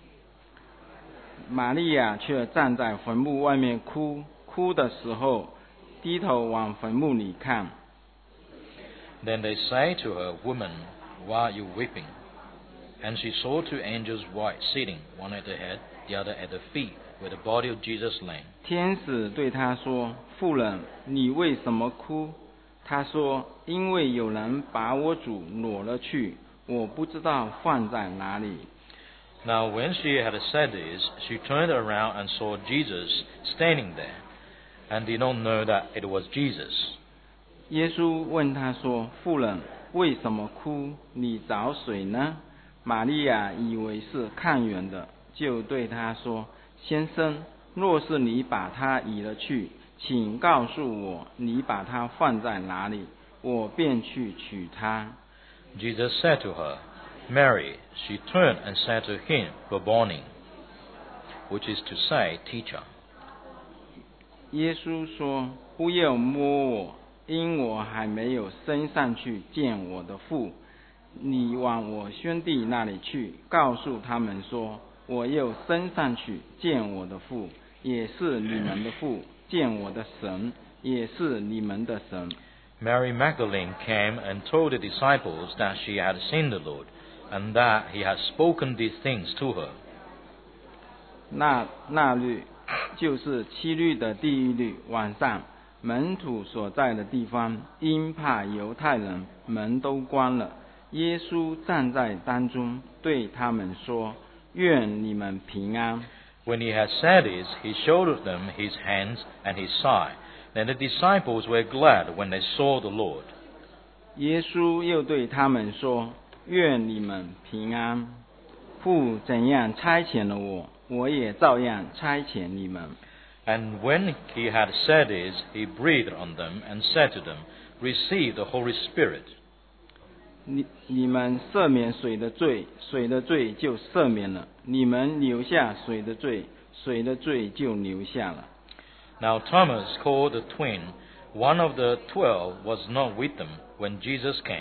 玛利亚却站在坟墓外面哭，哭的时候低头往坟墓里看。 Then they say to her, Woman, why are you weeping? And she saw two angels white sitting, one at the head, the other at the feet, where the body of Jesus lay. 天使对他说：“妇人，你为什么哭？”他说：“因为有人把我主掳了去，我不知道放在哪里。” Now when she had said this, she turned around and saw Jesus standing there, and did not know that it was Jesus. 耶稣问他说：“妇人，为什么哭？你找谁呢？”玛利亚以为是看园的，就对他说：“先生，若是你把他移了去，请告诉我你把他放在哪里，我便去取他。” Jesus said to her, Mary. She turned and said to him, Rabboni, which is to say, Teacher. 耶稣说：“不要摸我，因我还没有升上去见我的父。你往我兄弟那里去，告诉他们说，我又升上去见我的父，也是你们的父；见我的神，也是你们的神。” Mary Magdalene came and told the disciples that she had seen the Lord, and that he had spoken these things to her. 那那律就是七律的第一律，晚上门徒所在的地方，因怕犹太人，门都关了， 耶稣站在当中，对他们说：愿你们平安。 When he had said this, he showed them his hands and his side. Then the disciples were glad when they saw the Lord. 耶稣又对他们说：愿你们平安。父怎样差遣了我，我也照样差遣你们。 And when he had said this, he breathed on them and said to them, Receive the Holy Spirit. 你你们赦免谁的罪，谁的罪就赦免了；你们留下谁的罪，谁的罪就留下了。 Now Thomas, called the twin, one of the twelve, was not with them when Jesus came.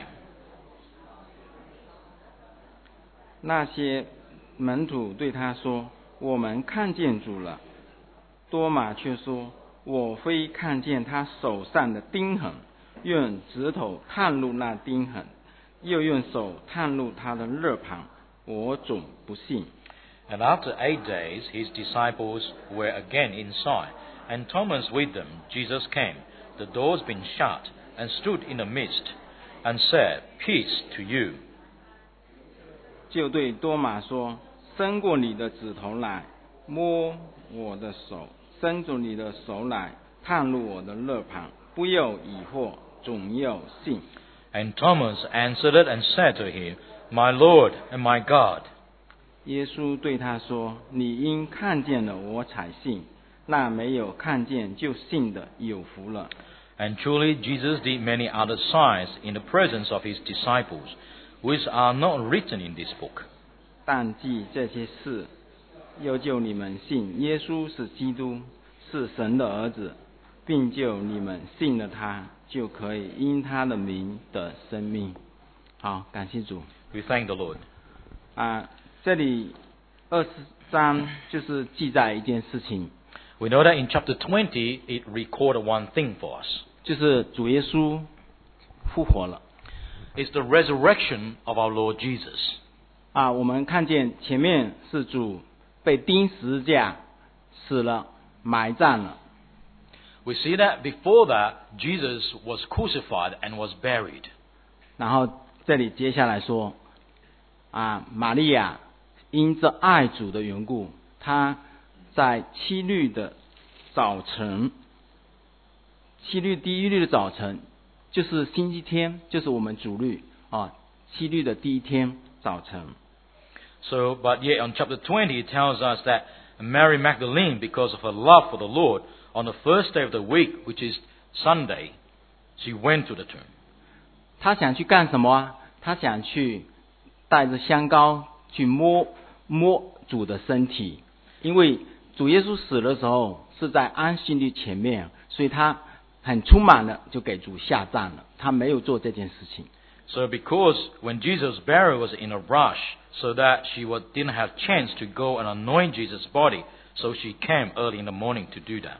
那些门徒对他说：我们看见主了。多马却说：我非看见他手上的钉痕，用指头探入那钉痕，又用手探入他的肋旁，我总不信。 And after eight days, his disciples were again inside, and Thomas with them. Jesus came, the doors being shut, and stood in the midst, and said, Peace to you. 就对多马说：伸过你的指头来，摸我的手；伸出你的手来，探入我的肋旁，不要疑惑，总要信。 And Thomas answered and said to him, My Lord and my God. 耶稣对他说：你因看见了我才信，那没有看见就信的有福了。 And truly Jesus did many other signs in the presence of his disciples, which are not written in this book. 但记这些事，又救你们信耶稣是基督，是神的儿子，并就你们信了他，就可以因他的名得生命。好，感谢主。 We thank the Lord. 啊，这里二十章就是记载一件事情， We know that in chapter twenty, it recorded one thing for us. 就是主耶稣复活了。 It's the resurrection of our Lord Jesus. 啊，我们看见前面是主被钉十字架，死了，埋葬了。 We see that before that, Jesus was crucified and was buried. 然后这里接下来说，啊，玛利亚因着爱主的缘故，她在七律的早晨，七律第一律的早晨，就是星期天，就是我们主律啊，七律的第一天早晨。 So, but yet on chapter twenty, it tells us that Mary Magdalene, because of her love for the Lord, on the first day of the week, which is Sunday, she went to the tomb. 她想去干什么啊？她想去带着香膏去摸摸主的身体，因为主耶稣死的时候是在安息日前面，所以她很匆忙的就给主下葬了，她没有做这件事情。 So because when Jesus' burial was in a rush, so that she would, didn't have chance to go and anoint Jesus' body, so she came early in the morning to do that.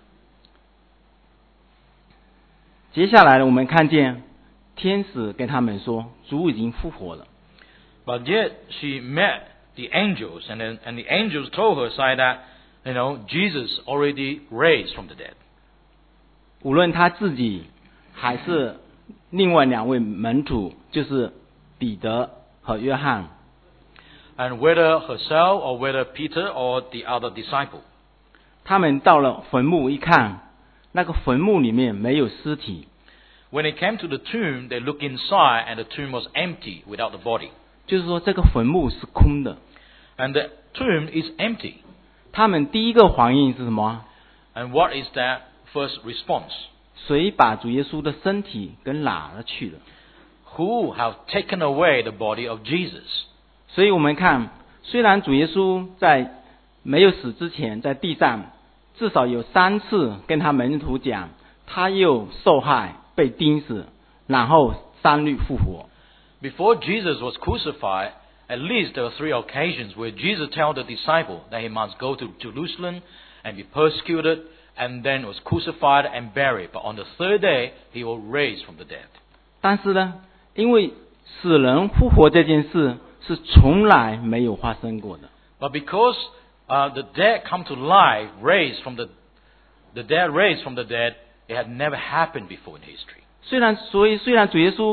接下来我们看见天使跟他们说，主已经复活了。 But yet she met the angels, and then, and the angels told her, say that, you know, Jesus already raised from the dead. 无论他自己还是另外两位门徒，就是彼得和约翰， And whether herself or whether Peter or the other disciple, 他们到了坟墓一看，那个坟墓里面没有尸体， when they came to the tomb, they looked inside and the tomb was empty without the body. 就是说这个坟墓是空的。 And the tomb is empty. 他们第一个反应是什么？ And what is that first response? 谁把主耶稣的身体给拿了去了？ Who have taken away the body of Jesus? 所以我们看，虽然主耶稣在没有死之前，在地上至少有三次跟他门徒讲，他又受害被钉死，然后三日复活。 Before Jesus was crucified, at least there were three occasions where Jesus told the disciple that he must go to Jerusalem and be persecuted, and then was crucified and buried. But on the third day, he will raise from the dead. 但是呢，因为死人复活这件事是从来没有发生过的， But because uh, the dead come to life, raised from the the dead raised from the dead, it had never happened before in history. 虽然所以虽然主耶稣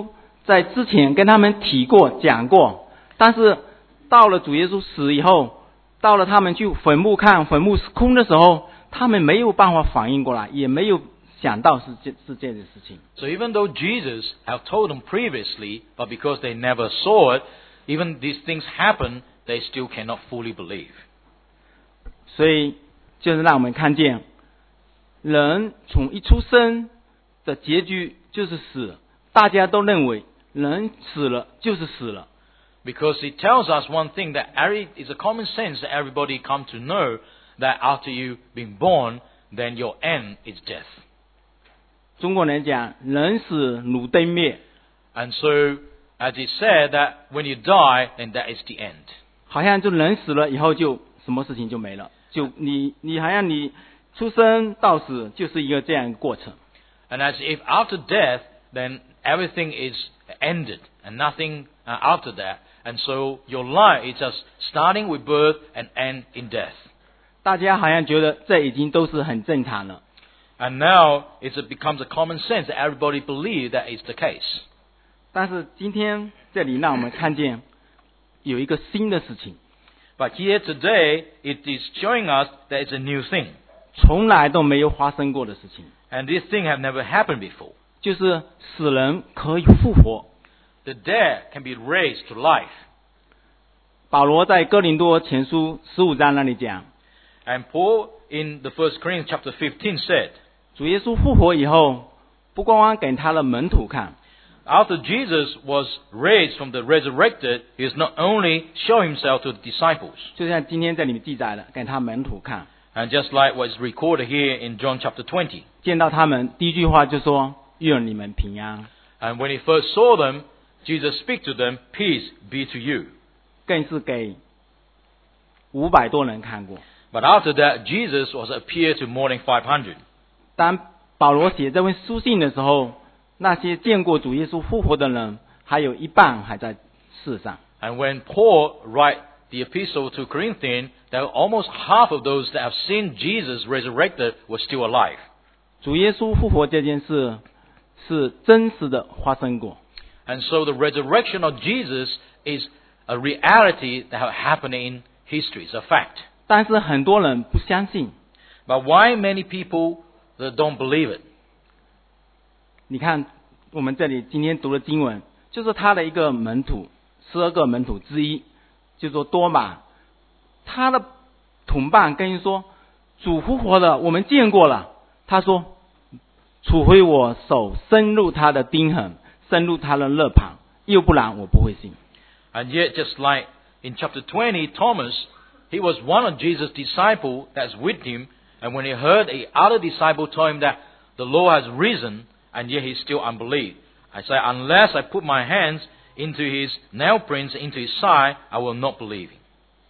在之前跟他们提过讲过，但是到了主耶稣死以后，到了他们去坟墓看坟墓是空的时候，他们没有办法反应过来，也没有想到是这是这件事情。 So even though Jesus have told them previously, but because they never saw it, even these things happen, they still cannot fully believe. 所以就是让我们看见，人从一出生的结局就是死，大家都认为人死了就是死了。 Because it tells us one thing, that every, it's a common sense that everybody come to know that after you've been born, then your end is death. 中国人讲人死如灯灭， And so, as it said, that when you die, then that is the end. 好像就人死了以后就什么事情就没了，就你你好像你出生到死就是一个这样一个过程。 And as if after death, then everything is ended, and nothing uh, after that. And so your life is just starting with birth and end in death. 大家好像觉得这已经都是很正常了， And now it becomes a common sense that everybody believes that is the case. 但是今天这里让我们看见有一个新的事情， But here today, it is showing us that it's a new thing. 从来都没有发生过的事情， And this thing have never happened before. 就是死人可以复活。 The dead can be raised to life. 保罗在哥林多前书十五章那里讲， And Paul in the First Corinthians chapter fifteen said, 主耶稣复活以后，不光光给他的门徒看， after Jesus was raised from the resurrected, he is not only show himself to the disciples. 就像今天这里面记载的，给他门徒看， And just like what is recorded here in John chapter twenty. 见到他们第一句话就说愿你们平安， And when he first saw them, Jesus speak to them, peace be to you. 更是给五百多人看过。 But after that, Jesus was appeared to more than five hundred. 当保罗写这封书信的时候，那些见过主耶稣复活的人，还有一半还在世上。 And when Paul write the epistle to Corinthians, that almost half of those that have seen Jesus resurrected were still alive. 主耶稣复活这件事是真实的发生过， And so the resurrection of Jesus is a reality that have happened in history. It's a fact. 但是很多人不相信。 But why many people that don't believe it? 你看，我们这里今天读的经文，就是他的一个门徒，十二个门徒之一，就说多马，他的同伴跟你说，主复活了，我们见过了。他说，除非我手伸入他的钉痕，伸入他的肋旁，要不然我不会信。 And yet, just like in chapter twenty, Thomas, he was one of Jesus' disciples that's with him. And when he heard a other disciple told him that the Lord has risen, and yet he still unbelieved. I say, unless I put my hands into his nail prints, into his side, I will not believe him.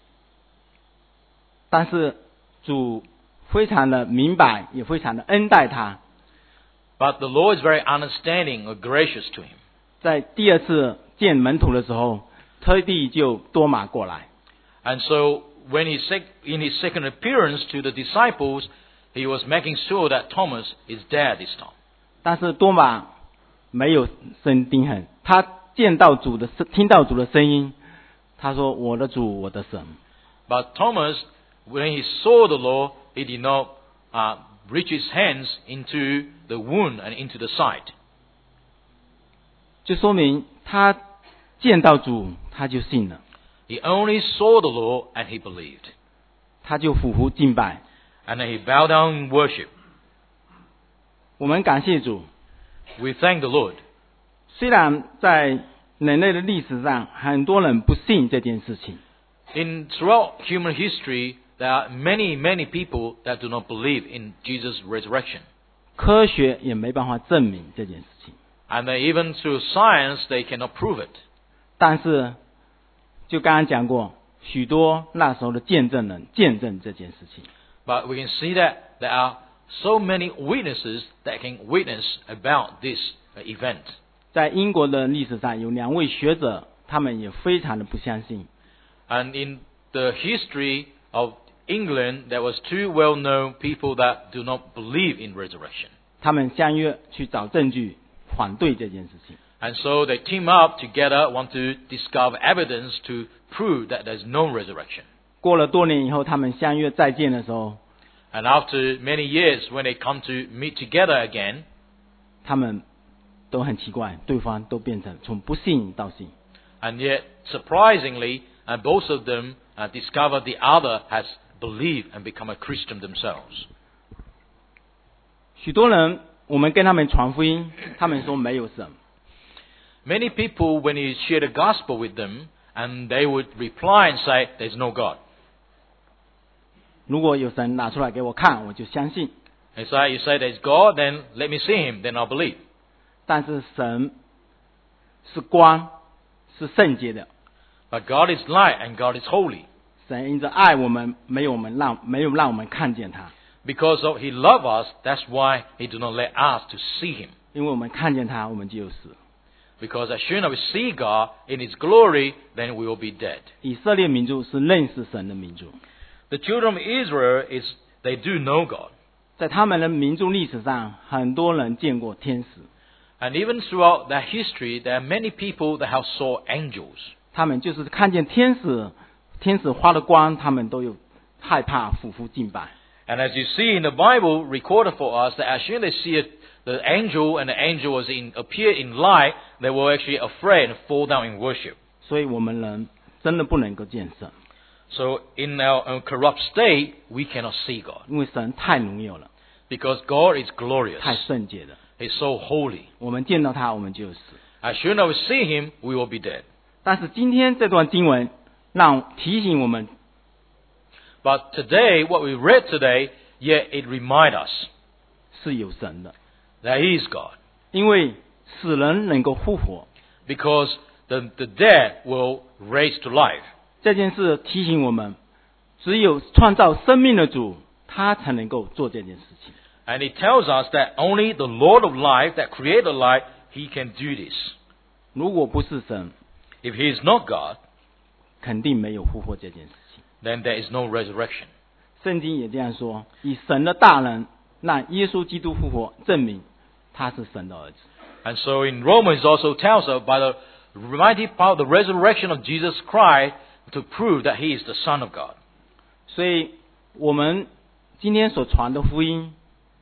但是主非常的明白，也非常的恩待他。 But the Lord is very understanding or gracious to him. 在第二次见门徒的时候，特地就多马过来。 And so, when he sec- in his second appearance to the disciples, he was making sure that Thomas is there this time. 但是多马没有生钉痕，他见到主的声，听到主的声音，他说：“我的主，我的神。” But Thomas, when he saw the Lord, he did not uh, reach his hands into the wound and into the side. 就说明他见到主，他就信了， He only saw the Lord and he believed. 他就俯伏敬拜。 And then he bowed down in worship. 我们感谢主， We thank the Lord. 虽然在人类的历史上，很多人不信这件事情， In throughout human history, there are many, many people that do not believe in Jesus' resurrection. 科学也没办法证明这件事情。 And then even through science, they cannot prove it. 但是，就刚刚讲过，许多那时候的见证人见证这件事情。 But we can see that there are so many witnesses that can witness about this event. 在英国的历史上，有两位学者，他们也非常的不相信。 And in the history of England, there was two well-known people that do not believe in resurrection. 他们相约去找证据反对这件事情。 And so they team up together, want to discover evidence to prove that there's no resurrection. 过了多年以后，他们相约再见的时候， And after many years, when they come to meet together again, 他们都很奇怪，对方都变成从不信到信。 and yet, surprisingly, uh, both of them uh, discover the other has believed and become a Christian themselves. 许多人，我们跟他们传福音，他们说没有神。 Many people, when you share the gospel with them, and they would reply and say, there's no God. 如果有神拿出来给我看，我就相信。 And so you say there's God, then let me see him, then I'll believe. 但是神是光，是圣洁的。 But God is light and God is holy. 神因着爱我们，没有我们让没有让我们看见他， Because of he loved us, that's why he did not let us to see him. 因为我们看见他，我们就有死。 Because as soon as we see God in his glory, then we will be dead. 以色列民族是认识神的民族， The children of Israel, is they do know God. 在他们的民族历史上，很多人见过天使， And even throughout their history, there are many people that have saw angels. 他们就是看见天使，天使发的光，他们都有害怕，俯伏敬拜。 And as you see in the Bible recorded for us, that as soon as they see it, the angel and the angel was in, appear in light, they were actually afraid and fall down in worship. 所以我们人真的不能够见神， So in our, our corrupt state, we cannot see God. 因为神太荣耀了， Because God is glorious. 太圣洁了。 He's so holy. 我们见到他，我们就有死。 As soon as we see him, we will be dead. 但是今天这段经文让提醒我们， But today, what we read today, yet it reminds us 是有神的， that He is God. 因为死人能够复活， Because the, the dead will raise to life. 这件事提醒我们，只有创造生命的主，他才能够做这件事情。 And it tells us that only the Lord of life, that created life, He can do this. 如果不是神， If He is not God, 肯定没有复活这件事情。 then there is no resurrection. 圣经也这样说，以神的大能让耶稣基督复活，证明他是神的儿子。 And so in Romans it also tells us by the mighty power, the resurrection of Jesus Christ, to prove that He is the Son of God. 所以我们今天所传的福音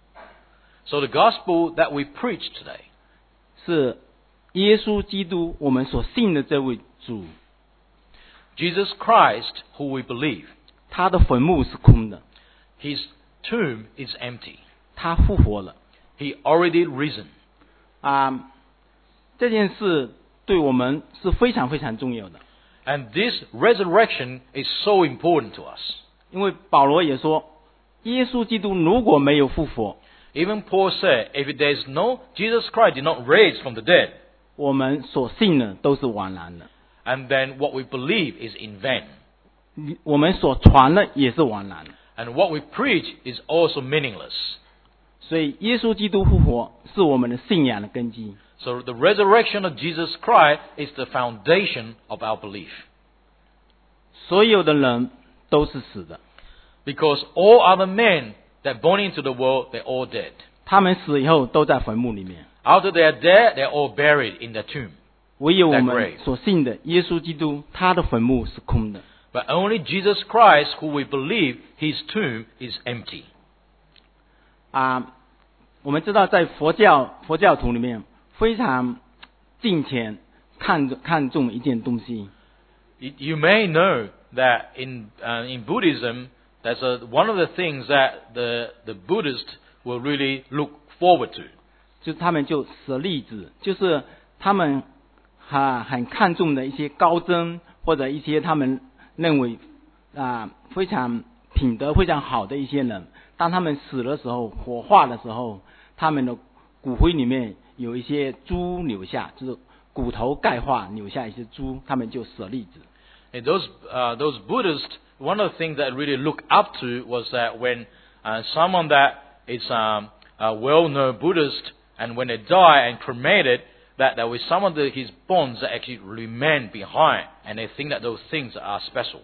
So the gospel that we preach today 是耶稣基督，我们所信的这位主， Jesus Christ, who we believe, 他的坟墓是空的， His tomb is empty. 他复活了 He already risen. 啊！这件事对我们是非常非常重要的， And this resurrection is so important to us. 因为保罗也说，耶稣基督如果没有复活， Even Paul said, if there is no, Jesus Christ did not raise from the dead, 我们所信的都是枉然的， and then what we believe is in vain. 我们所传的也是枉然的。 And what we preach is also meaningless. 所以，耶稣基督复活是我们的信仰的根基。 So the resurrection of Jesus Christ is the foundation of our belief. 所有的人都是死的， Because all other men that born into the world, they're all dead. 他们死以后都在坟墓里面。 After they are dead, they're all buried in their tomb. 唯有我 That 们 grave. 所信的耶稣基督，他的坟墓是空的。 But only Jesus Christ, who we believe, His tomb is empty. 啊，我们知道在佛教佛教徒里面非常敬虔，看看重一件东西， You you may know that in uh, in Buddhism, that's a, one of the things that the the Buddhists will really look forward to. 就是他们就舍利子，就是他们哈很看重的一些高僧或者一些他们认为啊非常品德非常好的一些人，当他们死的时候火化的时候，他们的骨灰里面有一些珠留下，就是骨头钙化留下一些珠，他们就舍利子。 And those uh, those Buddhists, one of the things that I really look up to was that when uh, someone that is um, a well-known Buddhist, and when they die and cremated, that there was some of the, his bones that actually remain behind, and they think that those things are special.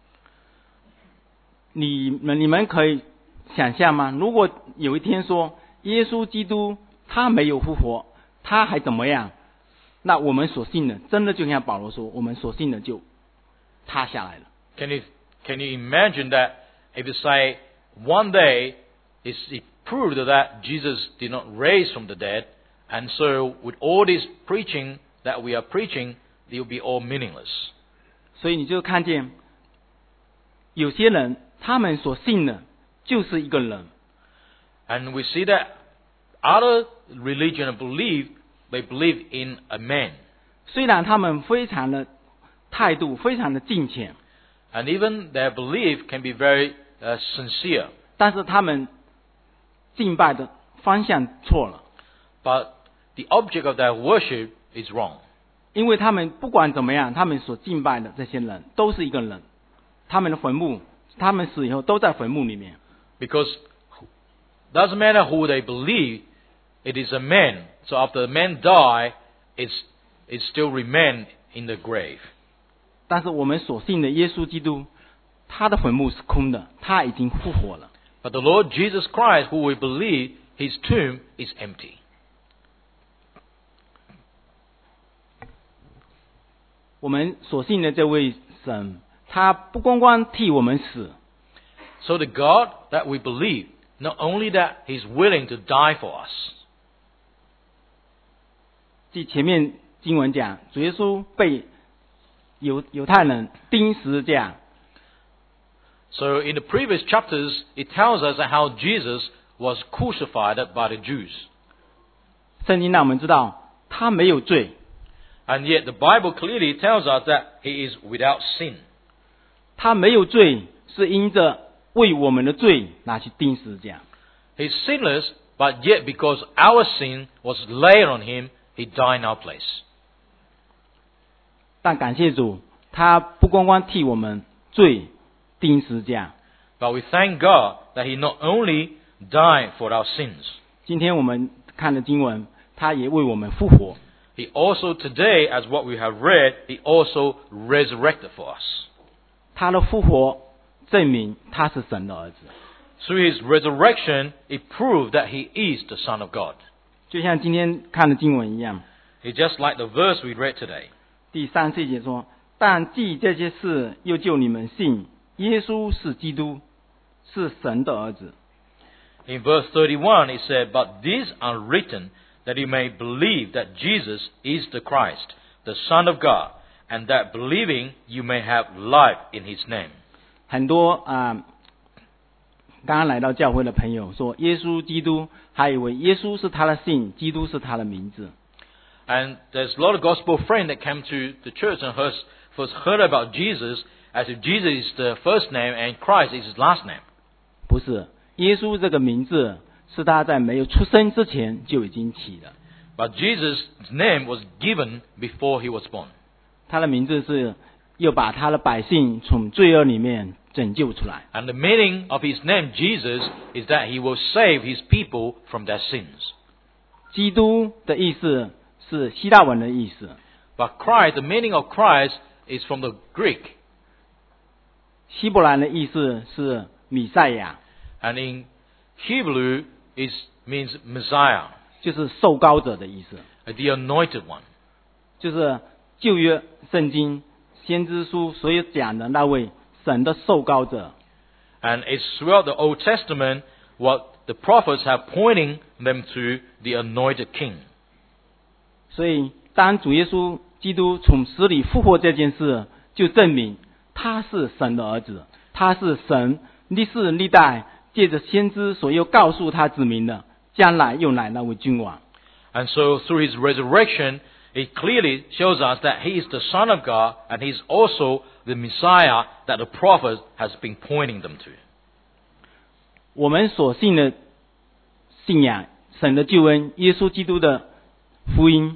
你们你们可以想象吗？如果有一天说耶稣基督他没有复活，他还怎么样？ 那我们所信的，真的就像保罗说，我们所信的就塌下来了。 Can you, can you imagine that if you say one day it's, it proved that Jesus did not raise from the dead, and so with all this preaching that we are preaching, it will be all meaningless. 所以你就看见有些人他们所信的就是一个人， And we see that other religion believe, they believe in a man. 虽然他们非常的态度非常的敬虔， And even their belief can be very uh, sincere. 但是他们敬拜的方向错了， But the object of their worship is wrong. 因为他们不管怎么样，他们所敬拜的这些人都是一个人，他们的坟墓，他们死以后都在坟墓里面。 Because doesn't matter who they believe, it is a man. So after the man die, it's, it still remain in the grave. 但是我们所信的耶稣基督，他的坟墓是空的，他已经复活了。 But the Lord Jesus Christ, who we believe, his tomb is empty. 我们所信的这位神，他不光光替我们死， So the God that we believe, not only that he's willing to die for us. 即前面经文讲，主耶稣被犹犹太人钉十字架， So in the previous chapters, it tells us how Jesus was crucified by the Jews. 圣经让我们知道他没有罪， And yet the Bible clearly tells us that he is without sin. 他没有罪是因着为我们的罪拿去钉十字架。 He's sinless, but yet because our sin was laid on him, he died in our place. 但感谢主，他不光光替我们罪钉十字架。 But we thank God that he not only died for our sins, 今天我们看的经文，他也为我们复活。 he also today, as what we have read, he also resurrected for us. 他的复活证明他是神的儿子， Through his resurrection, it proved that he is the Son of God. 就像今天看的经文一样。 It's just like the verse we read today. 第三十一节说：“但记这些事，又救你们信耶稣是基督，是神的儿子。” In verse thirty-one, it said, But these are written that you may believe that Jesus is the Christ, the Son of God, and that believing you may have life in his name. 很多啊，刚刚来到教会的朋友说耶稣基督，还以为耶稣是他的姓，基督是他的名字。 And there's a lot of gospel friends that came to the church and first, first heard about Jesus as if Jesus is the first name and Christ is his last name. 不是，耶稣这个名字是他在没有出生之前就已经起的。 But Jesus' name was given before he was born. 他的名字是又把他的百姓从罪恶里面拯救出来。 And the meaning of his name, Jesus, is that he will save his people from their sins. 基督的意思是希腊文的意思， But Christ, the meaning of Christ is from the Greek. 希伯来的意思是弥赛亚， And in Hebrew, it means Messiah, 就是受膏者的意思， the anointed one. 就是旧约圣经先知书所有讲的那位神的受膏者。 And it's throughout the Old Testament what the prophets have pointing them to the anointed king. 所以当主耶稣基督从死里复活这件事，就证明他是神的儿子，他是神历世历代借着先知所有告诉他子民的将来用来那位君王。 And so through his resurrection, it clearly shows us that he is the Son of God and he's also the Messiah that the prophet has been pointing them to. 我们所信的信仰，神的救恩，耶稣基督的福音，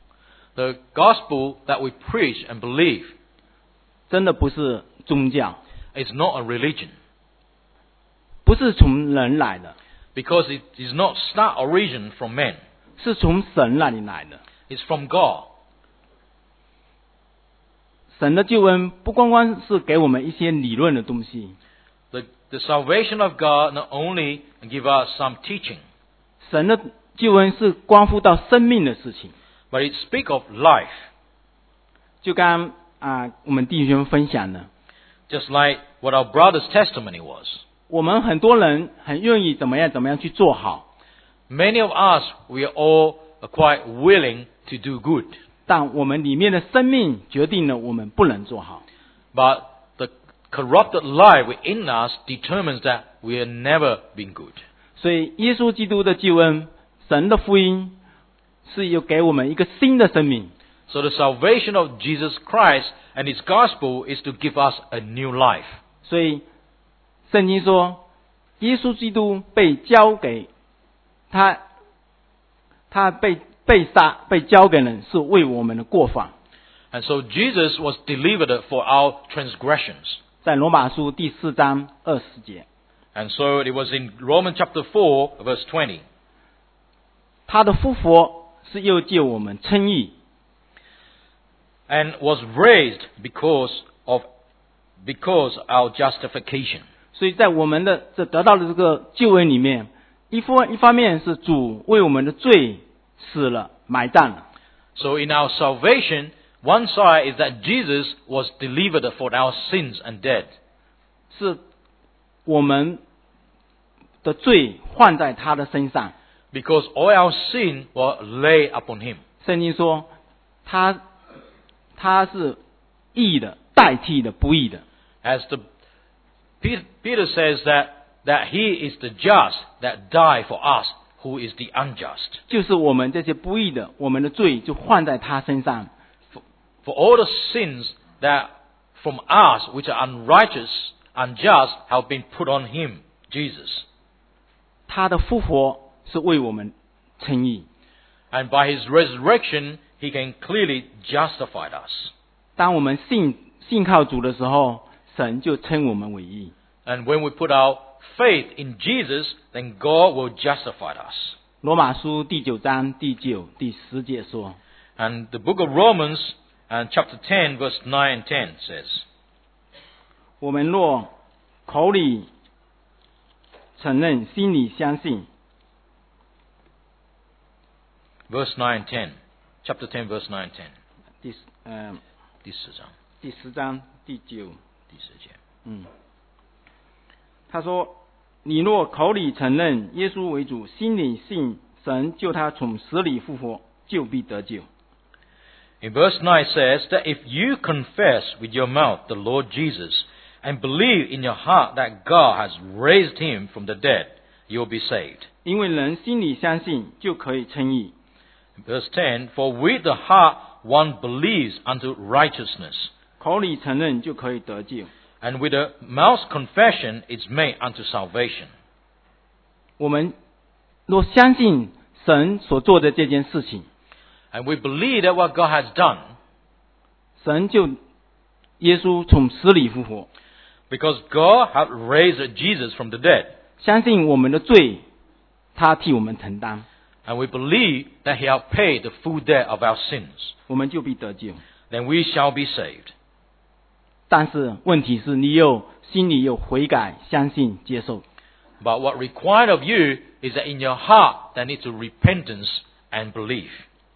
The gospel that we preach and believe 真的不是宗教， is not a religion 不是从人来的， because it is not start origin from men. 是从神那里来的。 It's from God. 神的救恩不光光是给我们一些理论的东西， The, the salvation of God not only give us some teaching, 神的救恩是关乎到生命的事情。 but it speaks of life. 就刚啊、我们弟兄分享的， Just like what our brother's testimony was. 我们很多人很愿意怎么样怎么样去做好， Many of us, we are all quite willing to do good. 但我们里面的生命决定了我们不能做好。 But the corrupted life within us determines that we have never been good. 所以耶稣基督的救恩，神的福音是有给我们一个新的生命。 So the salvation of Jesus Christ and His gospel is to give us a new life. 所以圣经说，耶稣基督被交给他，他被被杀、被交给人，是为我们的过犯。 And so Jesus was delivered for our transgressions. 在罗马书第四章二十节， And so it was in Romans chapter four, verse twenty. 他的复活是又借我们称义， And was raised because of because our justification. 所以在我们的这得到的这个救恩里面，一方一方面是主为我们的罪死了、埋葬了。 So in our salvation, one side is that Jesus was delivered for our sins and dead. 是我们的罪换在他的身上。 Because all our sin were laid upon Him. 圣经说，他他是义的，代替的不义的。 As the Peter, Peter says that that He is the just that died for us, who is the unjust. 就是我们这些不义的，我们的罪就换在他身上。 For all the sins that from us, which are unrighteous, unjust, have been put on Him, Jesus. 他的复活是为我们称义。 And by His resurrection, He can clearly justify us. 当我们信信靠主的时候，神就称我们为义。 And when we put our faith in Jesus, then God will justify us. 罗马书第九章第九、第十节说， And the book of Romans, and chapter ten, verse nine and ten says, 我们若口里承认，心里相信， verse nine and ten, chapter ten, verse nine and ten. 第呃第十章， 第十章第九， 第十节。 嗯，他说：“你若口里承认耶稣为主，心里信神救他从死里复活，就必得救。” In verse nine says that if you confess with your mouth the Lord Jesus and believe in your heart that God has raised Him from the dead, you'll be saved. 因为人心里相信，就可以称义。 Verse ten, for with the heart one believes unto righteousness, 口里承认就可以得救。 and with the mouth confession is made unto salvation. 我们若相信神所做的这件事情， And we believe that what God has done, 神就耶稣从死里复活， because God has raised Jesus from the dead, 相信我们的罪，他替我们承担， and we believe that He has paid the full debt of our sins, 我们就必得救。 then we shall be saved. 但是问题是你有心里有悔改、相信、接受。 But what required of you is that in your heart there needs to repentance and belief.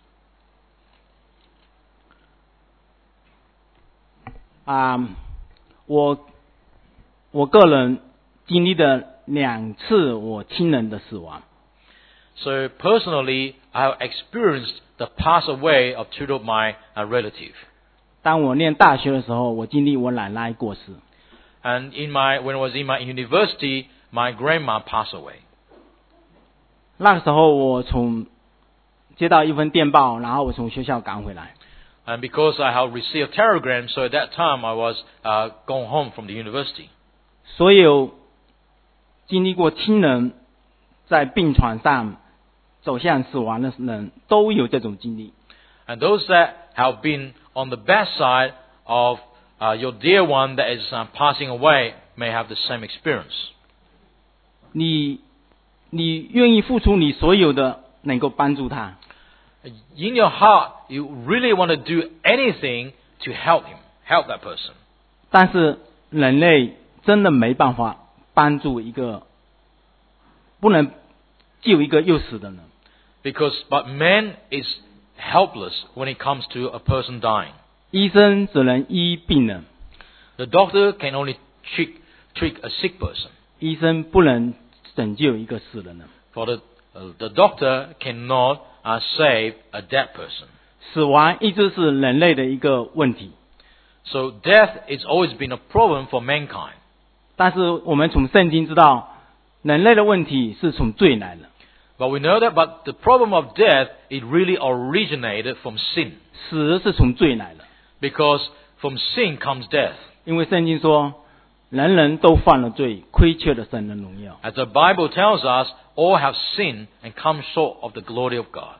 啊，我我个人经历了两次我亲人的死亡。 So personally, I have experienced the pass away of two of my uh, relatives. 当我念大学的时候，我经历我奶奶过世。 And in my when I was in my university, my grandma passed away. 那个时候我从接到一份电报，然后我从学校赶回来。 And because I have received a telegram, so at that time I was uh, going home from the university. 所有经历过亲人在病床上走向死亡的人都有这种经历。 And those that have been on the bedside of uh, your dear one that is uh, passing away may have the same experience. 你你愿意付出你所有的，能够帮助他。 In your heart, you really want to do anything to help him, help that person. 但是人类真的没办法帮助一个，不能救一个又死的人。 Because, but man is helpless when it comes to a person dying. 医生只能医病人， The doctor can only treat, treat a sick person. 医生不能拯救一个死人的。 For the, uh, the doctor cannot uh, save a dead person. 死亡一直是人类的一个问题， So death has always been a problem for mankind. 但是我们从圣经知道，人类的问题是从罪来的， But we know that but the problem of death, it really originated from sin. 死是从罪来的。 Because from sin comes death. 因为圣经说，人人都犯了罪，亏缺了神的荣耀。 As the Bible tells us, all have sinned and come short of the glory of God.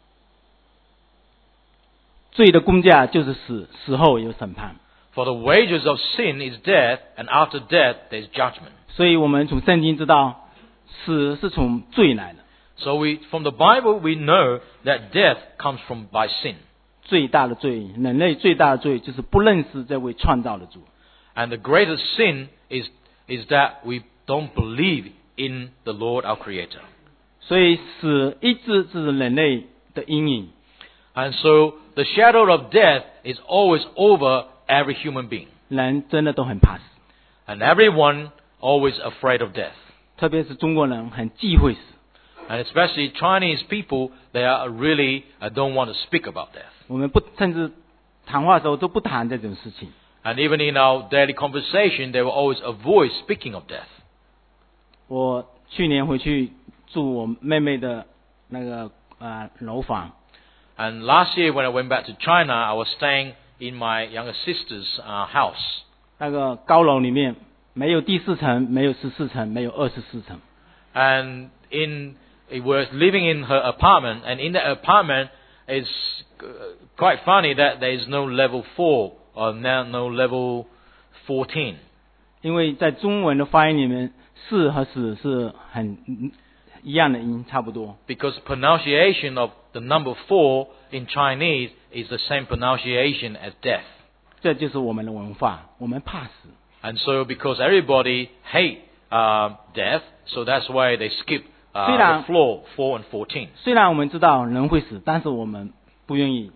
罪的工价就是死，死后有审判。 For the wages of sin is death, and after death there is judgment. 所以我们从圣经知道，死是从罪来的。 So we, from the Bible, we know that death comes from by sin. 最大的罪，人类最大的罪就是不认识这位创造的主。 And the greatest sin is, is that we don't believe in the Lord our Creator. 所以死一直是人类的阴影。 And so the shadow of death is always over every human being. 人真的都很怕死， And everyone always afraid of death. 特别是中国人很忌讳死。 And especially Chinese people, they are really uh, don't want to speak about death. 我们不甚至谈话的时候都不谈这种事情。 And even in our daily conversation, they will always avoid speaking of death. 我去年回去住我妹妹的那个呃楼房， And last year when I went back to China, I was staying in my younger sister's uh, house. 那个高楼里面没有第四层，没有十四层，没有二十四层。 And in, it was living in her apartment, and in that apartment, it's uh, quite funny that there is no level four or now no level fourteen. 因为在中文的发音里面，是和死是很一样的音，差不多。 Because pronunciation of the number four in Chinese is the same pronunciation as death. 这就是我们的文化，我们怕死。 And so because everybody hate uh, death, so that's why they skip uh, 虽然- the floor four and fourteen. 虽然我们知道人会死，但是我们不愿意。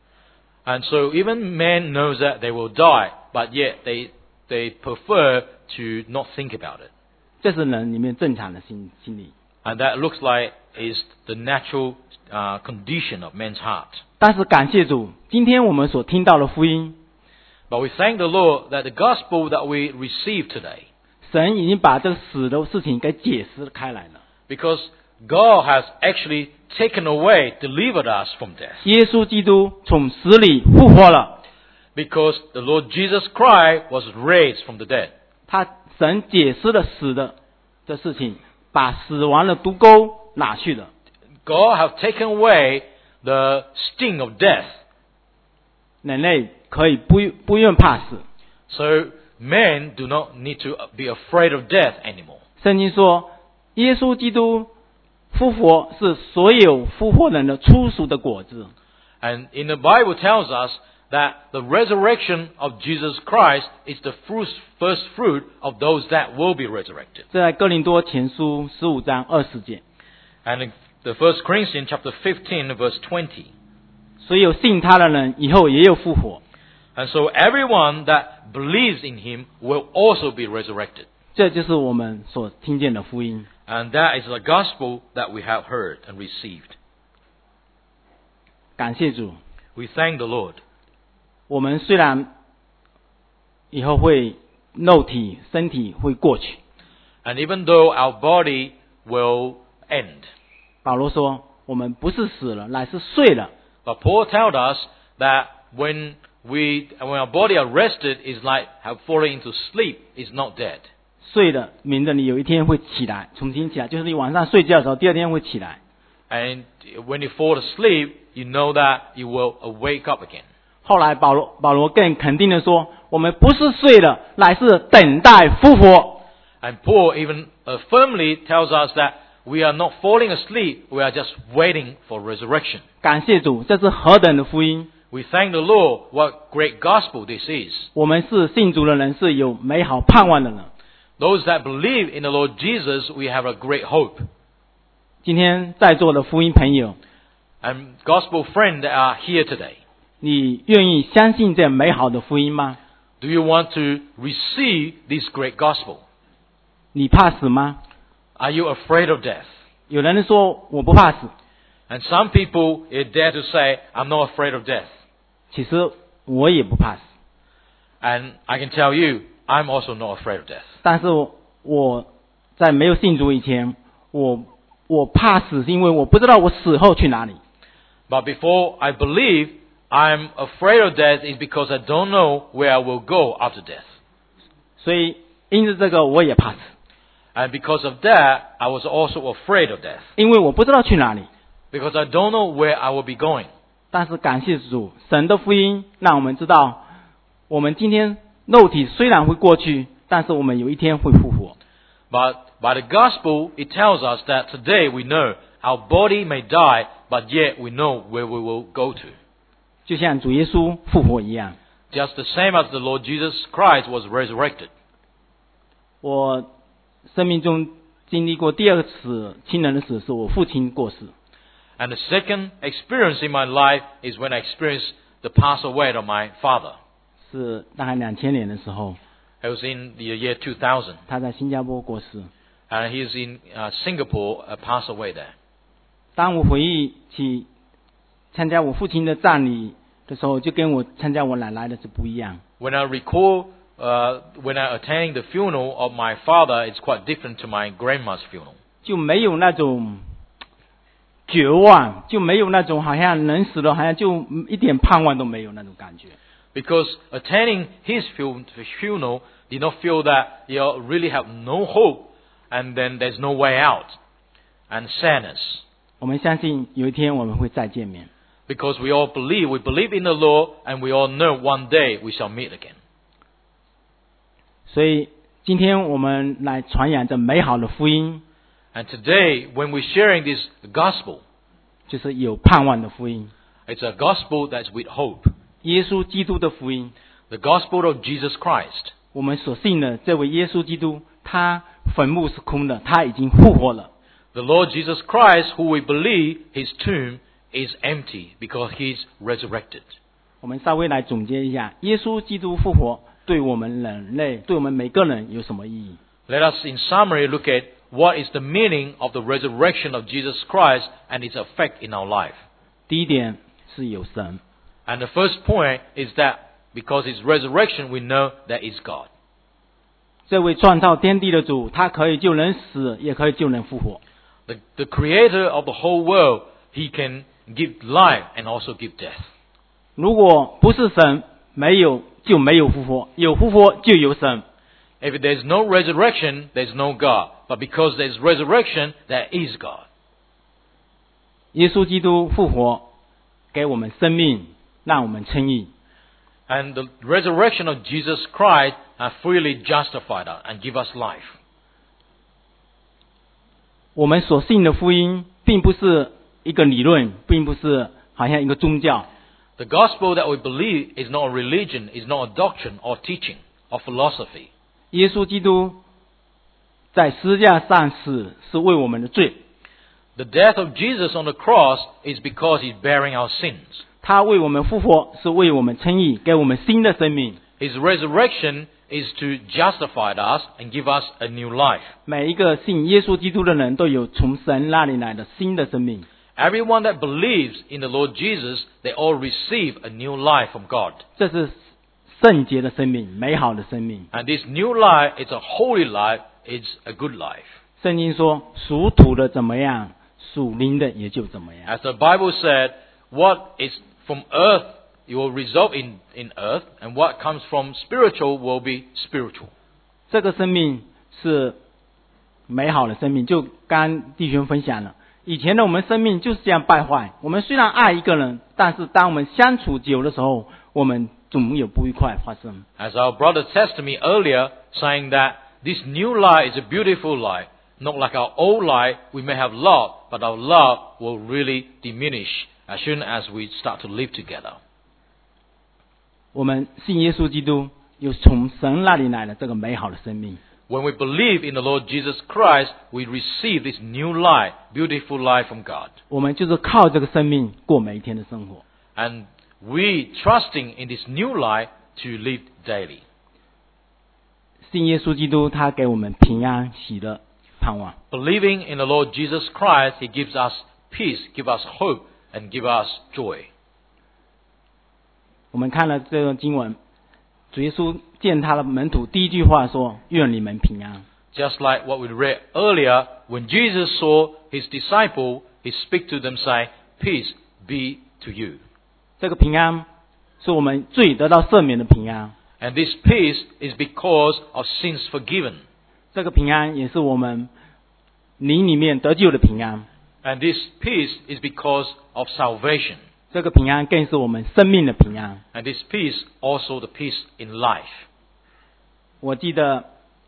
And so even men knows that they will die, but yet they they prefer to not think about it. 这是人里面正常的心心理。 And that looks like is the natural uh, condition of man's heart. 但是感谢主，今天我们所听到的福音， But we thank the Lord that the gospel that we receive today, 神已经把这个死的事情给解释开来了。 because God has actually taken away, delivered us from death. 耶稣基督从死里复活了， Because the Lord Jesus Christ was raised from the dead. 他神解释了死的的事情，把死亡的毒钩拿去了。 God have taken away the sting of death. 人类可以不不愿怕死。 So men do not need to be afraid of death anymore. 圣经说，耶稣基督复活是所有复活人的初熟的果子。 And in the Bible tells us that the resurrection of Jesus Christ is the first, first fruit of those that will be resurrected. 这在哥林多前书十五章二十节。 And in the First Corinthians chapter fifteen verse twenty. 所有信他的人以后也有复活。 And so everyone that believes in him will also be resurrected. 这就是我们所听见的福音。 And that is the gospel that we have heard and received. 感谢主， We thank the Lord. 我们虽然以后会肉体身体会过去， And even though our body will end. 保罗说我们不是死了，乃是睡了。 But Paul told us that when we, when our body are rested, is like have fallen into sleep, is not dead. 睡了，明着你有一天会起来，重新起来，就是你晚上睡觉的时候，第二天会起来。 And when you fall asleep, you know that you will wake up again. 后来保罗保罗更肯定的说，我们不是睡了，乃是等待复活。 And Paul even uh, firmly tells us that we are not falling asleep, we are just waiting for resurrection. 感谢主，这是何等的福音！ We thank the Lord, what great gospel this is. 我们是信主的人，是有美好盼望的人。 Those that believe in the Lord Jesus, we have a great hope. 今天在座的福音朋友， And gospel friends that are here today, 你愿意相信这美好的福音吗？ do you want to receive this great gospel? 你怕死吗？ Are you afraid of death? 有人说我不怕死， And some people dare to say, I'm not afraid of death. 其实我也不怕死， And I can tell you, I'm also not afraid of death. 但是我在没有信主以前，我我怕死是因为我不知道我死后去哪里。 But before I believe I'm afraid of death is because I don't know where I will go after death. 所以因着这个我也怕死， And because of that, I was also afraid of death. 因为我不知道去哪里。 Because I don't know where I will be going. 但是感谢主，神的福音让我们知道，我们今天肉体虽然会过去，但是我们有一天会复活。 But by the gospel, it tells us that today we know our body may die, but yet we know where we will go to. 就像主耶稣复活一样。 Just the same as the Lord Jesus Christ was resurrected. 我生命中经历过第二次亲人的死，是我父亲过世。 And the second experience in my life is when I experienced the pass away of my father. 是大概两千年的时候， It was in the year two thousand. 他在新加坡过世。 And he is in uh, Singapore, uh, passed away there. 当我回忆起参加我父亲的葬礼的时候，就跟我参加我奶奶的是不一样。 When I recall, uh, when I attending the funeral of my father, it's quite different to my grandma's funeral. 就没有那种绝望，就没有那种好像人死了，好像就一点盼望都没有那种感觉。 Because attending his funeral did not feel that you really have no hope and then there's no way out and sadness. 我们相信有一天我们会再见面。 Because we all believe, we believe in the Lord and we all know one day we shall meet again. 所以今天我们来传扬这美好的福音， And today, when we're sharing this gospel, 就是有盼望的福音， it's a gospel that's with hope. 耶稣基督的福音。 The gospel of Jesus Christ. 我们所信的这位耶稣基督，他坟墓是空的，他已经复活了。 The Lord Jesus Christ, who we believe his tomb is empty because he's resurrected. 我们稍微来总结一下，耶稣基督复活对我们人类，对我们每个人有什么意义？ Let us in summary look at what is the meaning of the resurrection of Jesus Christ and its effect in our life. 第一点是有神， And the first point is that because his resurrection, we know that is God. 这位创造天地的主，他可以救人死，也可以救人复活。 The, the creator of the whole world, he can give life and also give death. 如果不是神，没有就没有复活；有复活就有神。 If there's no resurrection, there's no God. But because there's resurrection, there is God. 耶稣基督复活，给我们生命，让我们称义。 And the resurrection of Jesus Christ has freely justified us and give us life. 我们所信的福音，并不是一个理论，并不是好像一个宗教。 The gospel that we believe is not a religion, is not a doctrine or teaching or philosophy. 耶稣基督在十字架上死，是为我们的罪。 The death of Jesus on the cross is because he's bearing our sins. 他为我们复活，是为我们称义，给我们新的生命。 His resurrection is to justify us and give us a new life. 每一个信耶稣基督的人都有从神那里来的新的生命。 Everyone that believes in the Lord Jesus, they all receive a new life from God. 这是圣洁的生命，美好的生命。 And this new life is a holy life, it's a good life. 圣经说，属土的怎么样，属灵的也就怎么样。 As the Bible said, what is from earth, it will result in, in earth, and what comes from spiritual will be spiritual. 这个生命是美好的生命，就刚弟兄分享了。以前的我们生命就是这样败坏。我们虽然爱一个人，但是当我们相处久的时候，我们总有不愉快发生。 As our brother said to me earlier, saying that this new life is a beautiful life. Not like our old life, we may have love, but our love will really diminish as soon as we start to live together. 我们信耶稣基督，有从神那里来的这个美好的生命。 When we believe in the Lord Jesus Christ, we receive this new life, beautiful life from God. 我们就是靠这个生命过每一天的生活。 And we trusting in this new life to live daily. 信耶稣基督，他给我们平安、喜乐、盼望。 Believing in the Lord Jesus Christ, He gives us peace, gives us hope, and gives us joy. 我们看了这个经文，主耶稣见他的门徒，第一句话说：“愿你们平安。” Just like what we read earlier, when Jesus saw His disciple, He speak to them saying, "Peace be to you." 这个平安是我们罪得到赦免的平安， And this peace is because of sins forgiven. 这个平安也是我们灵里面得救的平安， And this peace is because of salvation. 这个平安更是我们生命的平安。 And this peace also the peace in life. 我记得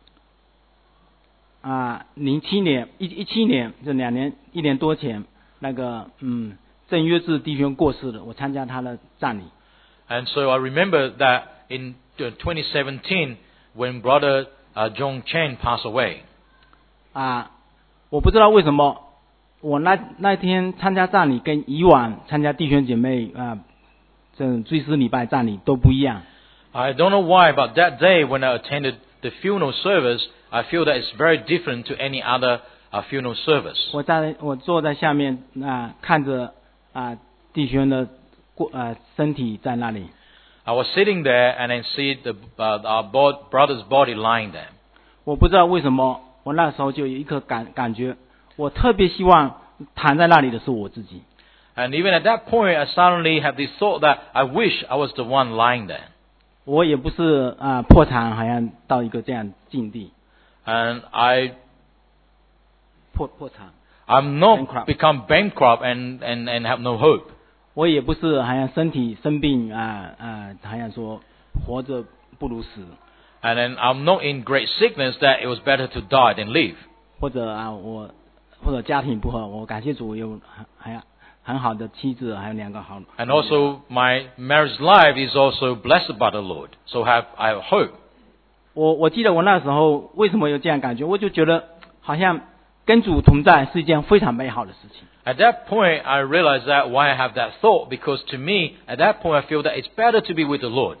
啊，零七年一一七年这两年一年多前，那个嗯郑约志弟兄过世了，我参加他的葬礼。 And so I remember that in twenty seventeen, when Brother uh, John Chen passed away. 啊，我不知道为什么，我那那天参加葬礼跟以往参加弟兄姐妹啊，这种追思礼拜葬礼都不一样。 I don't know why, but that day when I attended the funeral service, I feel that it's very different to any other uh, funeral service. 我在我坐在下面啊，看着啊弟兄的过呃身体在那里。 I was sitting there and then see the uh, our bo- brother's body lying there. 我不知道为什么，我那时候就有一颗感感觉，我特别希望躺在那里的是我自己。 And even at that point, I suddenly had this thought that I wish I was the one lying there. 我也不是啊破产，好像到一个这样境地， And I, 破破产。 I'm not Bankrupt. become bankrupt and, and, and have no hope. 我也不是好像身体生病啊啊，好像说活着不如死， And then I'm not in great sickness that it was better to die than live. 或者啊我或者家庭不和，我感谢主有很还很好的妻子，还有两个好。 And also my marriage life is also blessed by the Lord. So have, I have hope. 我我记得我那时候为什么有这样感觉，我就觉得好像跟主同在是一件非常美好的事情。 At that point, I realized that why I have that thought, because to me, at that point, I feel that it's better to be with the Lord.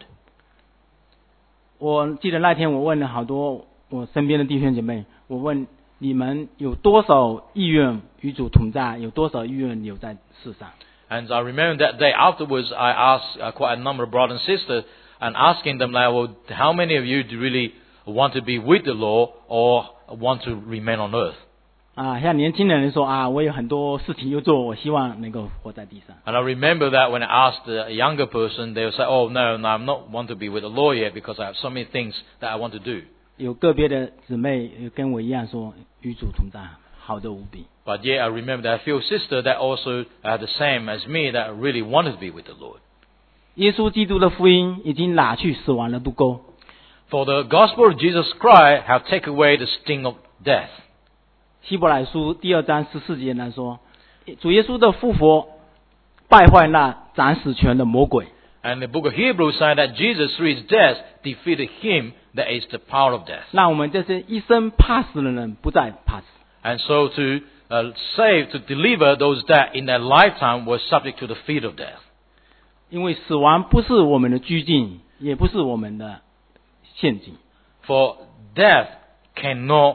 我记得那天我问了好多我身边的弟兄姐妹，我问你们有多少意愿与主同在，有多少意愿留在世上？ And I remember that day afterwards, I asked uh, quite a number of brothers and sisters, and asking them, like, well, how many of you do really want to be with the Lord or want to remain on earth? 啊，像年轻人说啊，我有很多事情要做，我希望能够活在地上。 And I remember that when I asked a younger person, they would say, oh, no, no, I'm not want to be with the Lord yet because I have so many things that I want to do. 有个别的姊妹跟我一样说，与主同在，好的无比。 But yet I remember that a few sisters that also are the same as me that really wanted to be with the Lord. 耶稣基督的福音已经拿去死亡的不够。 For the gospel of Jesus Christ have taken away the sting of death. 希伯来书第二章十四节来说，主耶稣的复活败坏那掌死权的魔鬼。 And the book of Hebrews said that Jesus through his death defeated him that is the power of death. 让我们这些一生怕死的人不再怕死。 And so to uh, save, to deliver those that in their lifetime were subject to the fear of death. 因为死亡不是我们的拘禁，也不是我们的陷阱。 For death cannot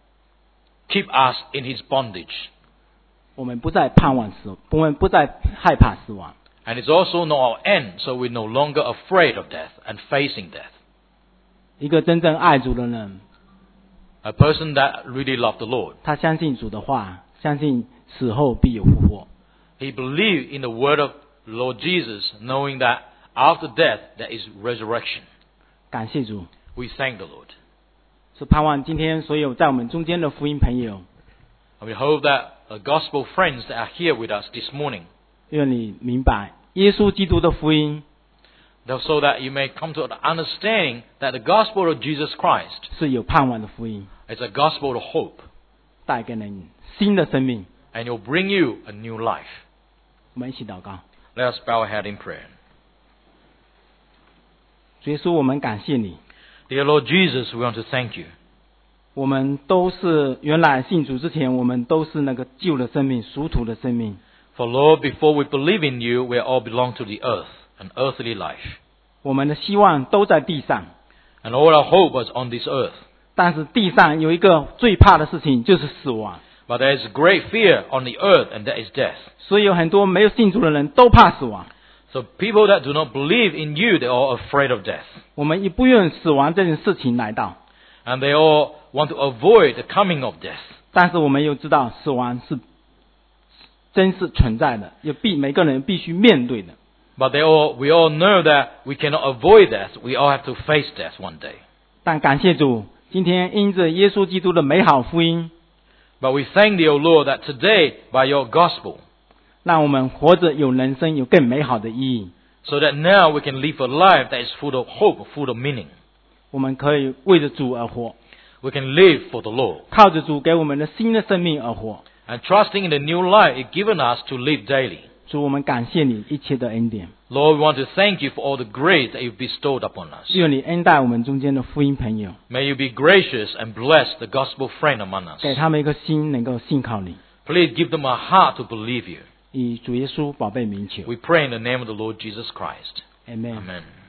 keep us in his bondage. 我们不再盼望死，我们不再害怕死亡。 And it's also not our end, so we're no longer afraid of death and facing death. 一个真正爱主的人， A person that really loved the Lord. 他相信主的话，相信死后必有复活。 He believed in the word of Lord Jesus, knowing that after death there is resurrection. 感谢主， We thank the Lord. 是盼望今天所有在我们中间的福音朋友， And we hope that the gospel friends that are here with us this morning, 愿你明白耶稣基督的福音 so that you may come to the understanding that the gospel of Jesus Christ 是有盼望的福音， is a gospel of hope, 带给人新的生命。 and it will bring you a new life. 我们一起祷告， Let us bow our head in prayer. 主耶稣，我们感谢你， Dear Lord Jesus, we want to thank you. 我们都是原来信主之前，我们都是那个旧的生命，属土的生命。 For Lord, before we believe in you, we all belong to the earth, an earthly life. 我们的希望都在地上， And all our hope was on this earth. 但是地上有一个最怕的事情，就是死亡。 But there is great fear on the earth, and that is death. 所以有很多没有信主的人都怕死亡。 So people that do not believe in you, they are all afraid of death. 我们也不愿死亡这件事情来到， And they all want to avoid the coming of death. 但是我们又知道死亡是真实存在的，也必每个人必须面对的。 But they all, we all know that we cannot avoid death. We all have to face death one day. 但感谢主，今天因着耶稣基督的美好福音， But we thank thee, O Lord, that today, by your gospel, 让我们活着有人生有更美好的意义。 so that now we can live a life that is full of hope, full of meaning. 我们可以为着主而活， We can live for the Lord. 靠着主给我们的新的生命而活。 And trusting in the new life is given us to live daily. 主，我们感谢你一切的恩典， Lord, we want to thank you for all the grace that you've bestowed upon us. 愿你恩待我们中间的福音朋友， May you be gracious and bless the gospel friend among us. 给他们一个心能够信靠你。 Please give them a heart to believe you. 以主耶稣宝贝名求 We pray in the name of the Lord Jesus Christ. ，Amen。 Amen.